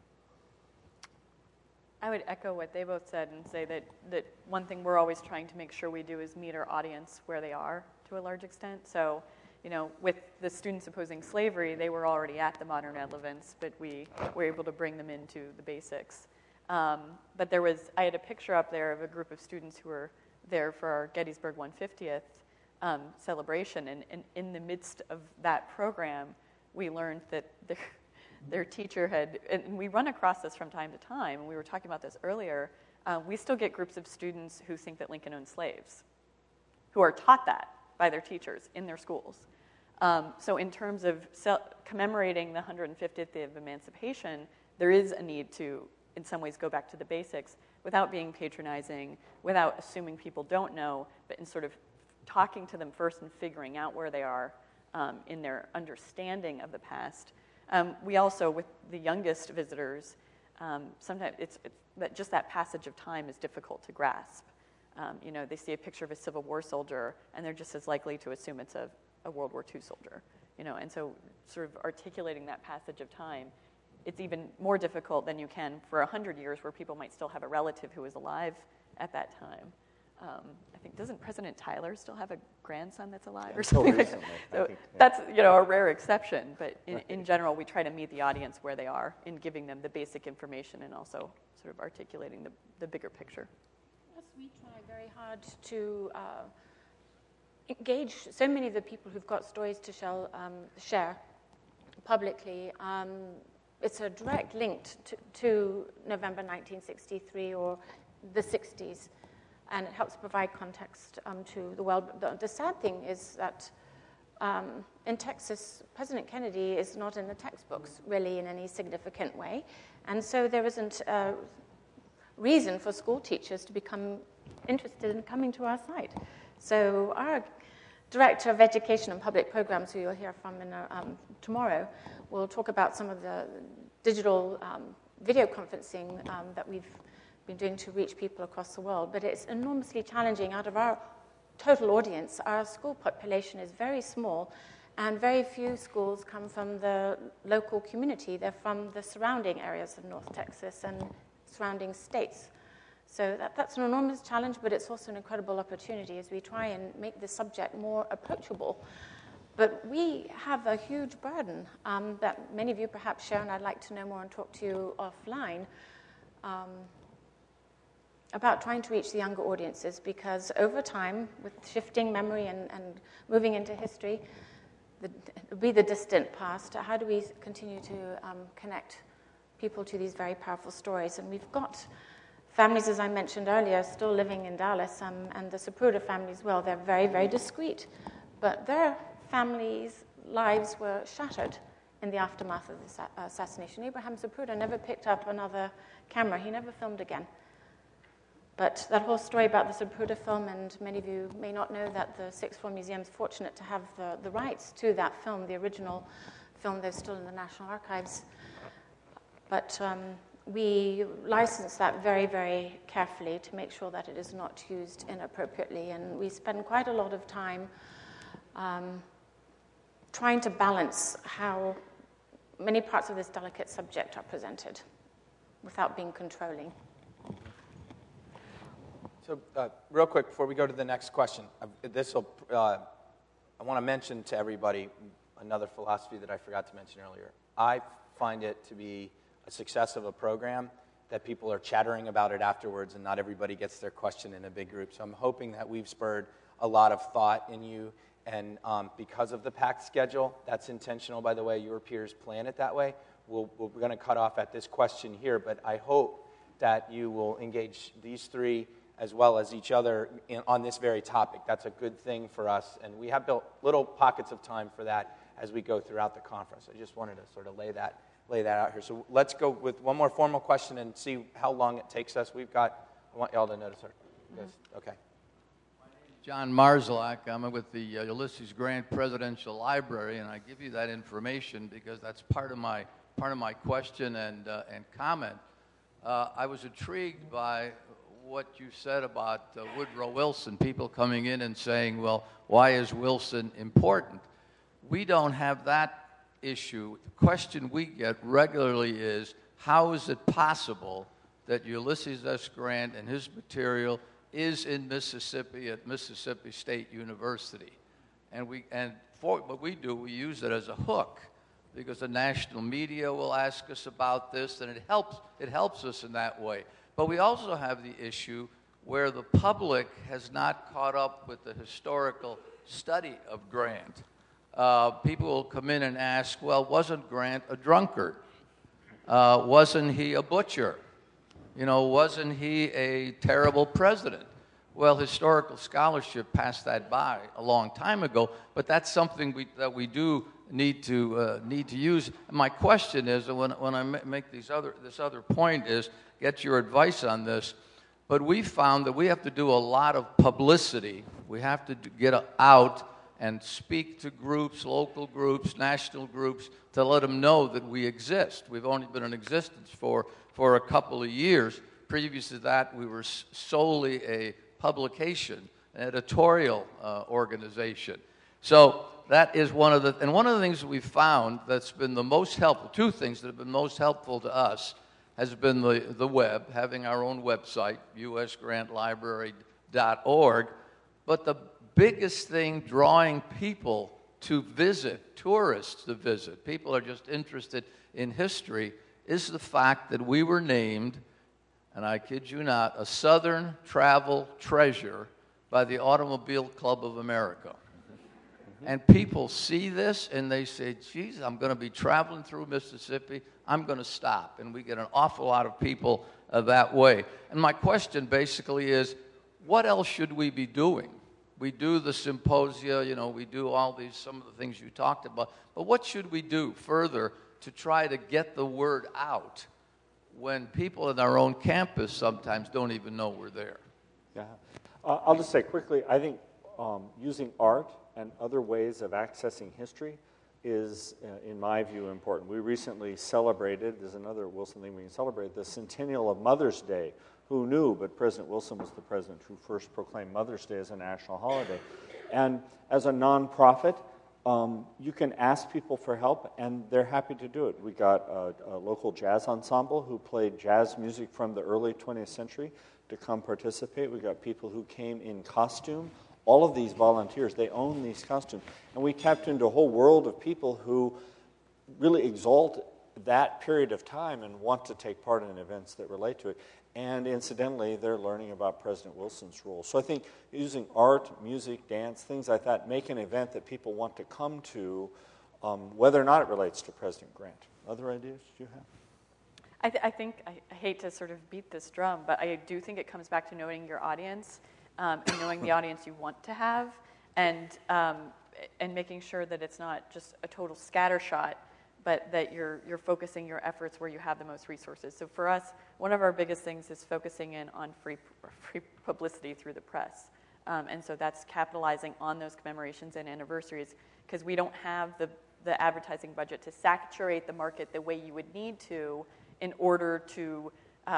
I would echo what they both said and say that one thing we're always trying to make sure we do is meet our audience where they are to a large extent. So, with the students opposing slavery, they were already at the modern relevance, but we were able to bring them into the basics. But I had a picture up there of a group of students who were there for our Gettysburg 150th celebration, and in the midst of that program, we learned that their teacher had, and we run across this from time to time, and we were talking about this earlier, we still get groups of students who think that Lincoln owned slaves, who are taught that by their teachers in their schools. So in terms of commemorating the 150th Day of Emancipation, there is a need to, in some ways, go back to the basics without being patronizing, without assuming people don't know, but in sort of talking to them first and figuring out where they are in their understanding of the past. We also, with the youngest visitors, sometimes it's just that passage of time is difficult to grasp. They see a picture of a Civil War soldier, and they're just as likely to assume it's a World War II soldier. And so sort of articulating that passage of time, it's even more difficult than you can for 100 years, where people might still have a relative who was alive at that time. I think, doesn't President Tyler still have a grandson that's alive or something like that? So that's a rare exception, but in general, we try to meet the audience where they are in giving them the basic information and also sort of articulating the bigger picture. Yes, we try very hard to engage so many of the people who've got stories to share publicly. It's a direct link to November 1963 or the 60s. And it helps provide context to the world. The sad thing is that in Texas, President Kennedy is not in the textbooks really in any significant way. And so there isn't a reason for school teachers to become interested in coming to our site. So our Director of Education and Public Programs, who you'll hear from tomorrow, will talk about some of the digital video conferencing that we've been doing to reach people across the world, but it's enormously challenging. Out of our total audience, our school population is very small, and very few schools come from the local community. They're from the surrounding areas of North Texas and surrounding states. So that's an enormous challenge, but it's also an incredible opportunity as we try and make the subject more approachable. But we have a huge burden that many of you perhaps share, and I'd like to know more and talk to you offline, about trying to reach the younger audiences, because over time, with shifting memory and moving into history, it'll be the distant past. How do we continue to connect people to these very powerful stories? And we've got families, as I mentioned earlier, still living in Dallas, and the Zapruder family as well. They're very, very discreet, but their families' lives were shattered in the aftermath of the assassination. Abraham Zapruder never picked up another camera. He never filmed again. But that whole story about the Zapruder film, and many of you may not know that the Sixth Floor Museum is fortunate to have the rights to that film, the original film. They're still in the National Archives. But we license that very, very carefully to make sure that it is not used inappropriately. And we spend quite a lot of time trying to balance how many parts of this delicate subject are presented without being controlling. So real quick, before we go to the next question, I want to mention to everybody another philosophy that I forgot to mention earlier. I find it to be a success of a program that people are chattering about it afterwards, and not everybody gets their question in a big group. So I'm hoping that we've spurred a lot of thought in you, and because of the packed schedule, that's intentional, by the way. Your peers plan it that way. We're going to cut off at this question here, but I hope that you will engage these three as well as each other on this very topic. That's a good thing for us, and we have built little pockets of time for that as we go throughout the conference. I just wanted to sort of lay that out here. So let's go with one more formal question and see how long it takes us. I want y'all to notice her. Okay. My name is John Marzalak. I'm with the Ulysses Grant Presidential Library, and I give you that information because that's part of my question and comment. I was intrigued by what you said about Woodrow Wilson, people coming in and saying, well, why is Wilson important? We don't have that issue. The question we get regularly is, how is it possible that Ulysses S. Grant and his material is in Mississippi at Mississippi State University. And what we do, we use it as a hook, because the national media will ask us about this, and it helps us in that way. But we also have the issue where the public has not caught up with the historical study of Grant. People will come in and ask, well, wasn't Grant a drunkard? Wasn't he a butcher? Wasn't he a terrible president? Well, historical scholarship passed that by a long time ago, but that's something that we do need to use. And my question is, when I make this other point, is get your advice on this. But we found that we have to do a lot of publicity. We have to get out and speak to groups, local groups, national groups, to let them know that we exist. We've only been in existence for a couple of years. Previous to that, we were solely a publication, an editorial organization. So that is one of the things that we've found that's been the most helpful, two things that have been most helpful to us, has been the web, having our own website, usgrantlibrary.org. But the biggest thing drawing people to visit, tourists to visit, people are just interested in history, is the fact that we were named, and I kid you not, a Southern Travel Treasure by the Automobile Club of America. And people see this and they say, geez, I'm going to be traveling through Mississippi, I'm going to stop. And we get an awful lot of people that way. And my question basically is, what else should we be doing? We do the symposia, we do some of the things you talked about, but what should we do further to try to get the word out when people in our own campus sometimes don't even know we're there? Yeah. I'll just say quickly, I think using art and other ways of accessing history is, in my view, important. We recently celebrated, there's another Wilson thing we can celebrate, the centennial of Mother's Day. Who knew? But President Wilson was the president who first proclaimed Mother's Day as a national holiday. And as a nonprofit, you can ask people for help, and they're happy to do it. We got a local jazz ensemble who played jazz music from the early 20th century to come participate. We got people who came in costume. All of these volunteers, they own these costumes. And we tapped into a whole world of people who really exalt that period of time and want to take part in events that relate to it. And incidentally, they're learning about President Wilson's role. So I think using art, music, dance, things like that, make an event that people want to come to, whether or not it relates to President Grant. Other ideas you have? I think, I hate to sort of beat this drum, but I do think it comes back to knowing your audience and knowing the audience you want to have, and making sure that it's not just a total scattershot, but that you're focusing your efforts where you have the most resources. So for us, one of our biggest things is focusing in on free publicity through the press. And so that's capitalizing on those commemorations and anniversaries, because we don't have the advertising budget to saturate the market the way you would need to in order to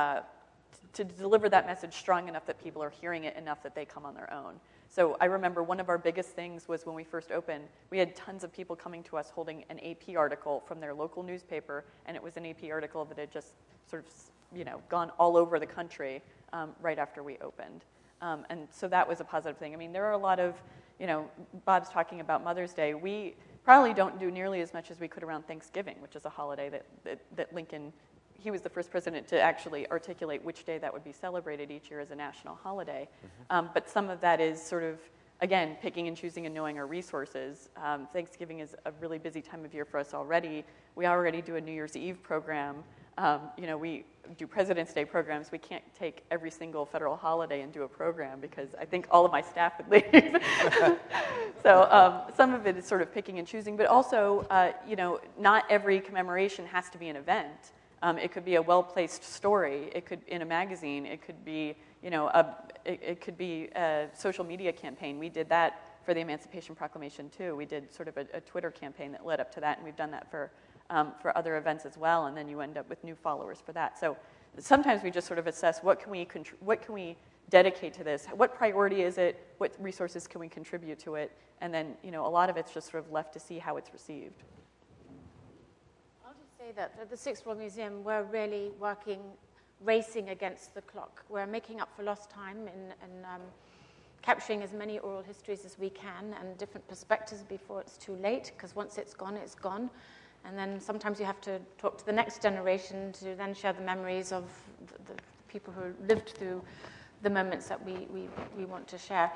deliver that message strong enough that people are hearing it enough that they come on their own. So I remember one of our biggest things was when we first opened, we had tons of people coming to us holding an AP article from their local newspaper, and it was an AP article that had just sort of, gone all over the country right after we opened. And so that was a positive thing. I mean, there are a lot of, Bob's talking about Mother's Day. We probably don't do nearly as much as we could around Thanksgiving, which is a holiday that Lincoln, he was the first president to actually articulate which day that would be celebrated each year as a national holiday. Mm-hmm. But some of that is sort of, again, picking and choosing and knowing our resources. Thanksgiving is a really busy time of year for us already. We already do a New Year's Eve program. We do President's Day programs. We can't take every single federal holiday and do a program because I think all of my staff would leave. So some of it is sort of picking and choosing, but also, not every commemoration has to be an event. It could be a well-placed story. It could in a magazine. It could be, it could be a social media campaign. We did that for the Emancipation Proclamation too. We did sort of a Twitter campaign that led up to that, and we've done that for other events as well. And then you end up with new followers for that. So sometimes we just sort of assess what can we dedicate to this? What priority is it? What resources can we contribute to it? And then a lot of it's just sort of left to see how it's received. Say that at the Sixth World Museum, we're really working racing against the clock. We're making up for lost time in capturing as many oral histories as we can and different perspectives before it's too late, because once it's gone, it's gone. And then sometimes you have to talk to the next generation to then share the memories of the people who lived through the moments that we want to share.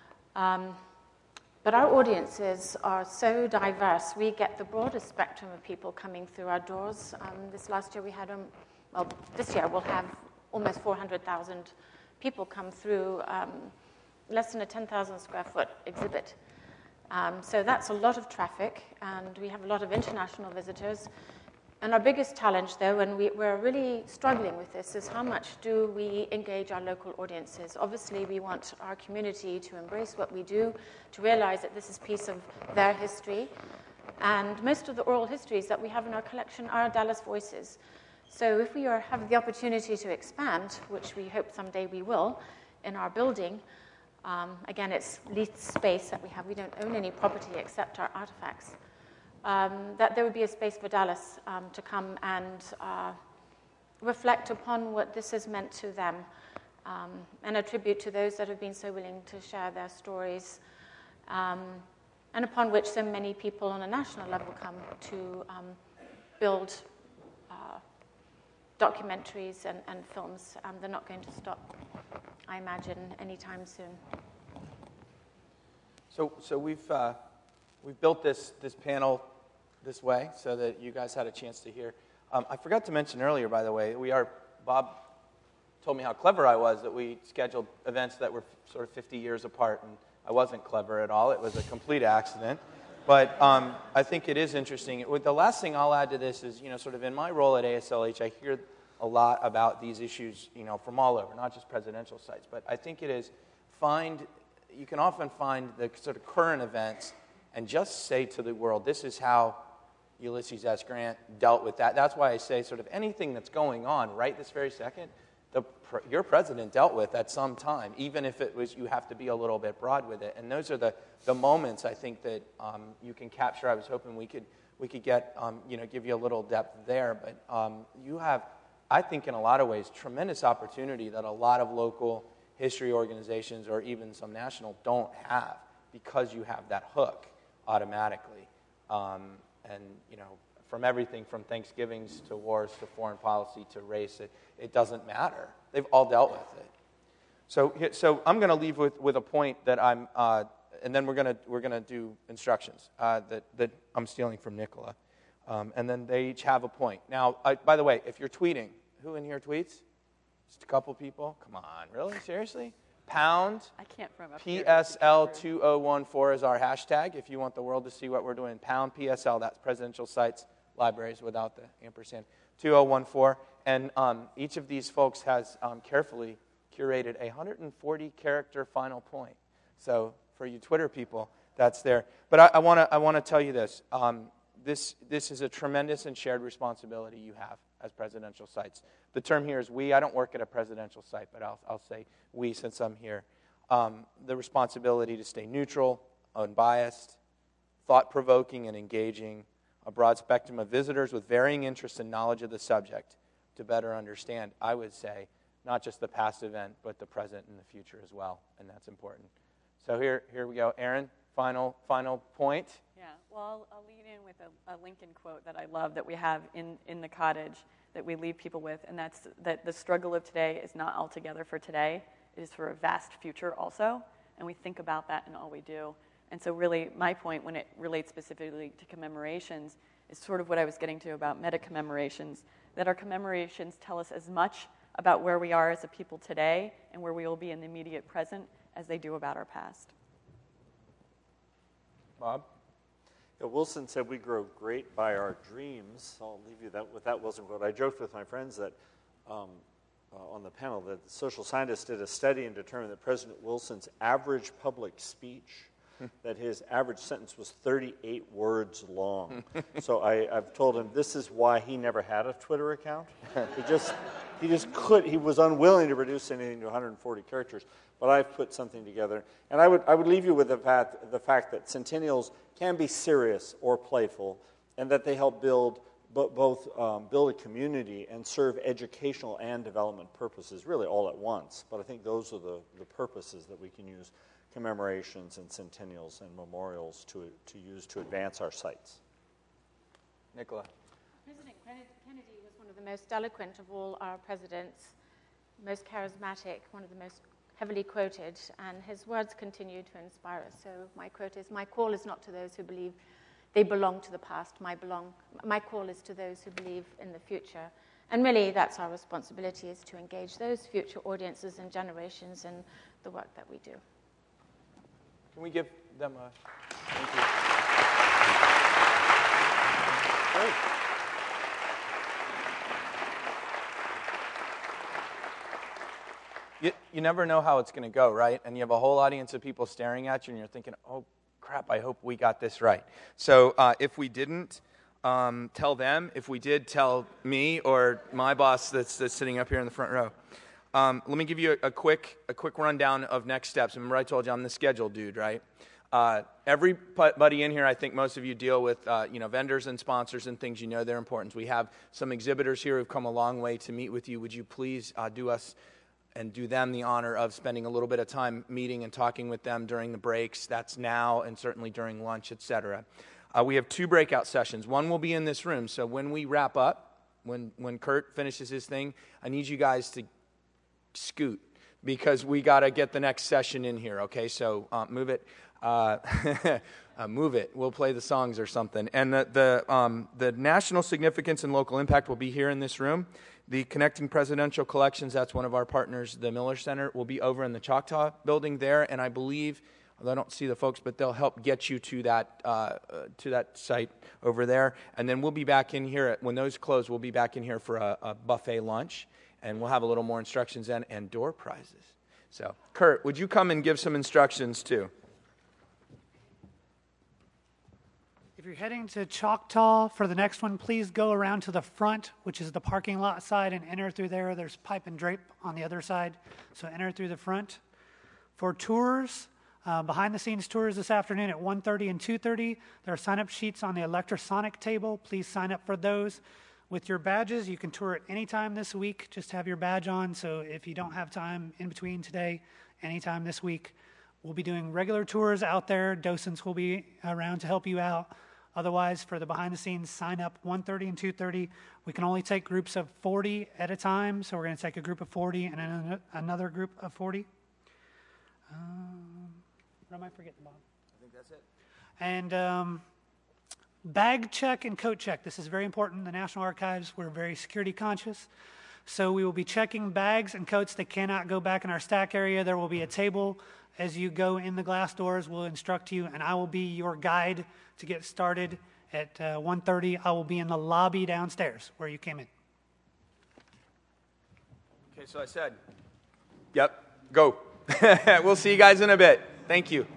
But our audiences are so diverse. We get the broadest spectrum of people coming through our doors. This last year we had, this year we'll have almost 400,000 people come through less than a 10,000 square foot exhibit. So that's a lot of traffic, and we have a lot of international visitors. And our biggest challenge, though, and we're really struggling with this, is how much do we engage our local audiences? Obviously, we want our community to embrace what we do, to realize that this is a piece of their history. And most of the oral histories that we have in our collection are Dallas voices. So if we have the opportunity to expand, which we hope someday we will, in our building, again, it's leased space that we have. We don't own any property except our artifacts. That there would be a space for Dallas to come and reflect upon what this has meant to them, and a tribute to those that have been so willing to share their stories, and upon which so many people on a national level come to build documentaries and films. They're not going to stop, I imagine, anytime soon. So we've built this panel this way so that you guys had a chance to hear. I forgot to mention earlier, by the way, Bob told me how clever I was that we scheduled events that were sort of 50 years apart, and I wasn't clever at all. It was a complete accident. But I think it is interesting. The last thing I'll add to this is, sort of in my role at ASLH, I hear a lot about these issues, from all over, not just presidential sites. But I think it is you can often find the sort of current events and just say to the world, this is how Ulysses S. Grant dealt with that. That's why I say sort of anything that's going on right this very second, your president dealt with at some time, even if it was you have to be a little bit broad with it. And those are the moments I think that you can capture. I was hoping we could get give you a little depth there, but you have, I think, in a lot of ways, tremendous opportunity that a lot of local history organizations or even some national don't have, because you have that hook automatically. And from everything from Thanksgivings to wars to foreign policy to race, it doesn't matter. They've all dealt with it. So I'm going to leave with a point that and then we're going to do instructions that I'm stealing from Nicola, and then they each have a point. Now, by the way, if you're tweeting, who in here tweets? Just a couple people? Come on, really? Seriously? Pound I can't from up PSL2014 is our hashtag. If you want the world to see what we're doing, pound PSL, that's Presidential Sites Libraries without the ampersand, 2014. And each of these folks has carefully curated a 140-character final point. So for you Twitter people, that's there. But I want to tell you this. This is a tremendous and shared responsibility you have as presidential sites. The term here is we. I don't work at a presidential site, but I'll say we since I'm here. The responsibility to stay neutral, unbiased, thought-provoking, and engaging a broad spectrum of visitors with varying interests and knowledge of the subject to better understand, I would say, not just the past event, but the present and the future as well, and that's important. So here we go. Aaron, final point. Yeah, well, I'll lead in with a Lincoln quote that I love that we have in the cottage that we leave people with, and that's that the struggle of today is not altogether for today. It is for a vast future also, and we think about that in all we do. And so really my point when it relates specifically to commemorations is sort of what I was getting to about meta-commemorations, that our commemorations tell us as much about where we are as a people today and where we will be in the immediate present as they do about our past. Bob? Yeah, Wilson said we grow great by our dreams. I'll leave you with that Wilson quote. I joked with my friends that on the panel that the social scientists did a study and determined that President Wilson's average public speech, that his average sentence was 38 words long. So I've told him this is why he never had a Twitter account. He was unwilling to reduce anything to 140 characters. But I've put something together. And I would leave you with the fact that centennials can be serious or playful, and that they help build both build a community and serve educational and development purposes really all at once. But I think those are the purposes that we can use commemorations and centennials and memorials to use to advance our sites. Nicola. President Kennedy was one of the most eloquent of all our presidents, most charismatic, one of the most heavily quoted, and his words continue to inspire us. So my quote is, "My call is not to those who believe they belong to the past. My call is to those who believe in the future." And really, that's our responsibility, is to engage those future audiences and generations in the work that we do. Can we give them a thank you? Great. You never know how it's going to go, right? And you have a whole audience of people staring at you, and you're thinking, oh, crap, I hope we got this right. So if we didn't, tell them. If we did, tell me or my boss that's sitting up here in the front row. Let me give you a quick rundown of next steps. Remember I told you I'm the schedule dude, right? Everybody in here, I think most of you deal with vendors and sponsors and things. You know their importance. We have some exhibitors here who've come a long way to meet with you. Would you please do us and do them the honor of spending a little bit of time meeting and talking with them during the breaks? That's now and certainly during lunch, etc. We have 2 breakout sessions. One will be in this room. So when we wrap up, when Kurt finishes his thing, I need you guys to scoot because we got to get the next session in here, okay? So move it. Move it. We'll play the songs or something. And the national significance and local impact will be here in this room. The Connecting Presidential Collections, that's one of our partners, the Miller Center, will be over in the Choctaw building there. And I believe, although I don't see the folks, but they'll help get you to that site over there. And then we'll be back in here, when those close, we'll be back in here for a buffet lunch. And we'll have a little more instructions then and door prizes. So, Kurt, would you come and give some instructions too? If you're heading to Choctaw for the next one, please go around to the front, which is the parking lot side, and enter through there. There's pipe and drape on the other side, so enter through the front. For tours, behind-the-scenes tours this afternoon at 1:30 and 2:30, there are sign-up sheets on the electrosonic table. Please sign up for those. With your badges, you can tour at any time this week. Just have your badge on, so if you don't have time in between today, anytime this week, we'll be doing regular tours out there. Docents will be around to help you out. Otherwise, for the behind-the-scenes, sign up 1:30 and 2:30. We can only take groups of 40 at a time, so we're going to take a group of 40 and another group of 40. What am I forgetting, Bob? I think that's it. And bag check and coat check. This is very important. The National Archives, we're very security conscious. So we will be checking bags and coats that cannot go back in our stack area. There will be a table as you go in the glass doors. We'll instruct you, and I will be your guide to get started at 1:30. I will be in the lobby downstairs where you came in. Okay, so I said, yep, go. We'll see you guys in a bit. Thank you.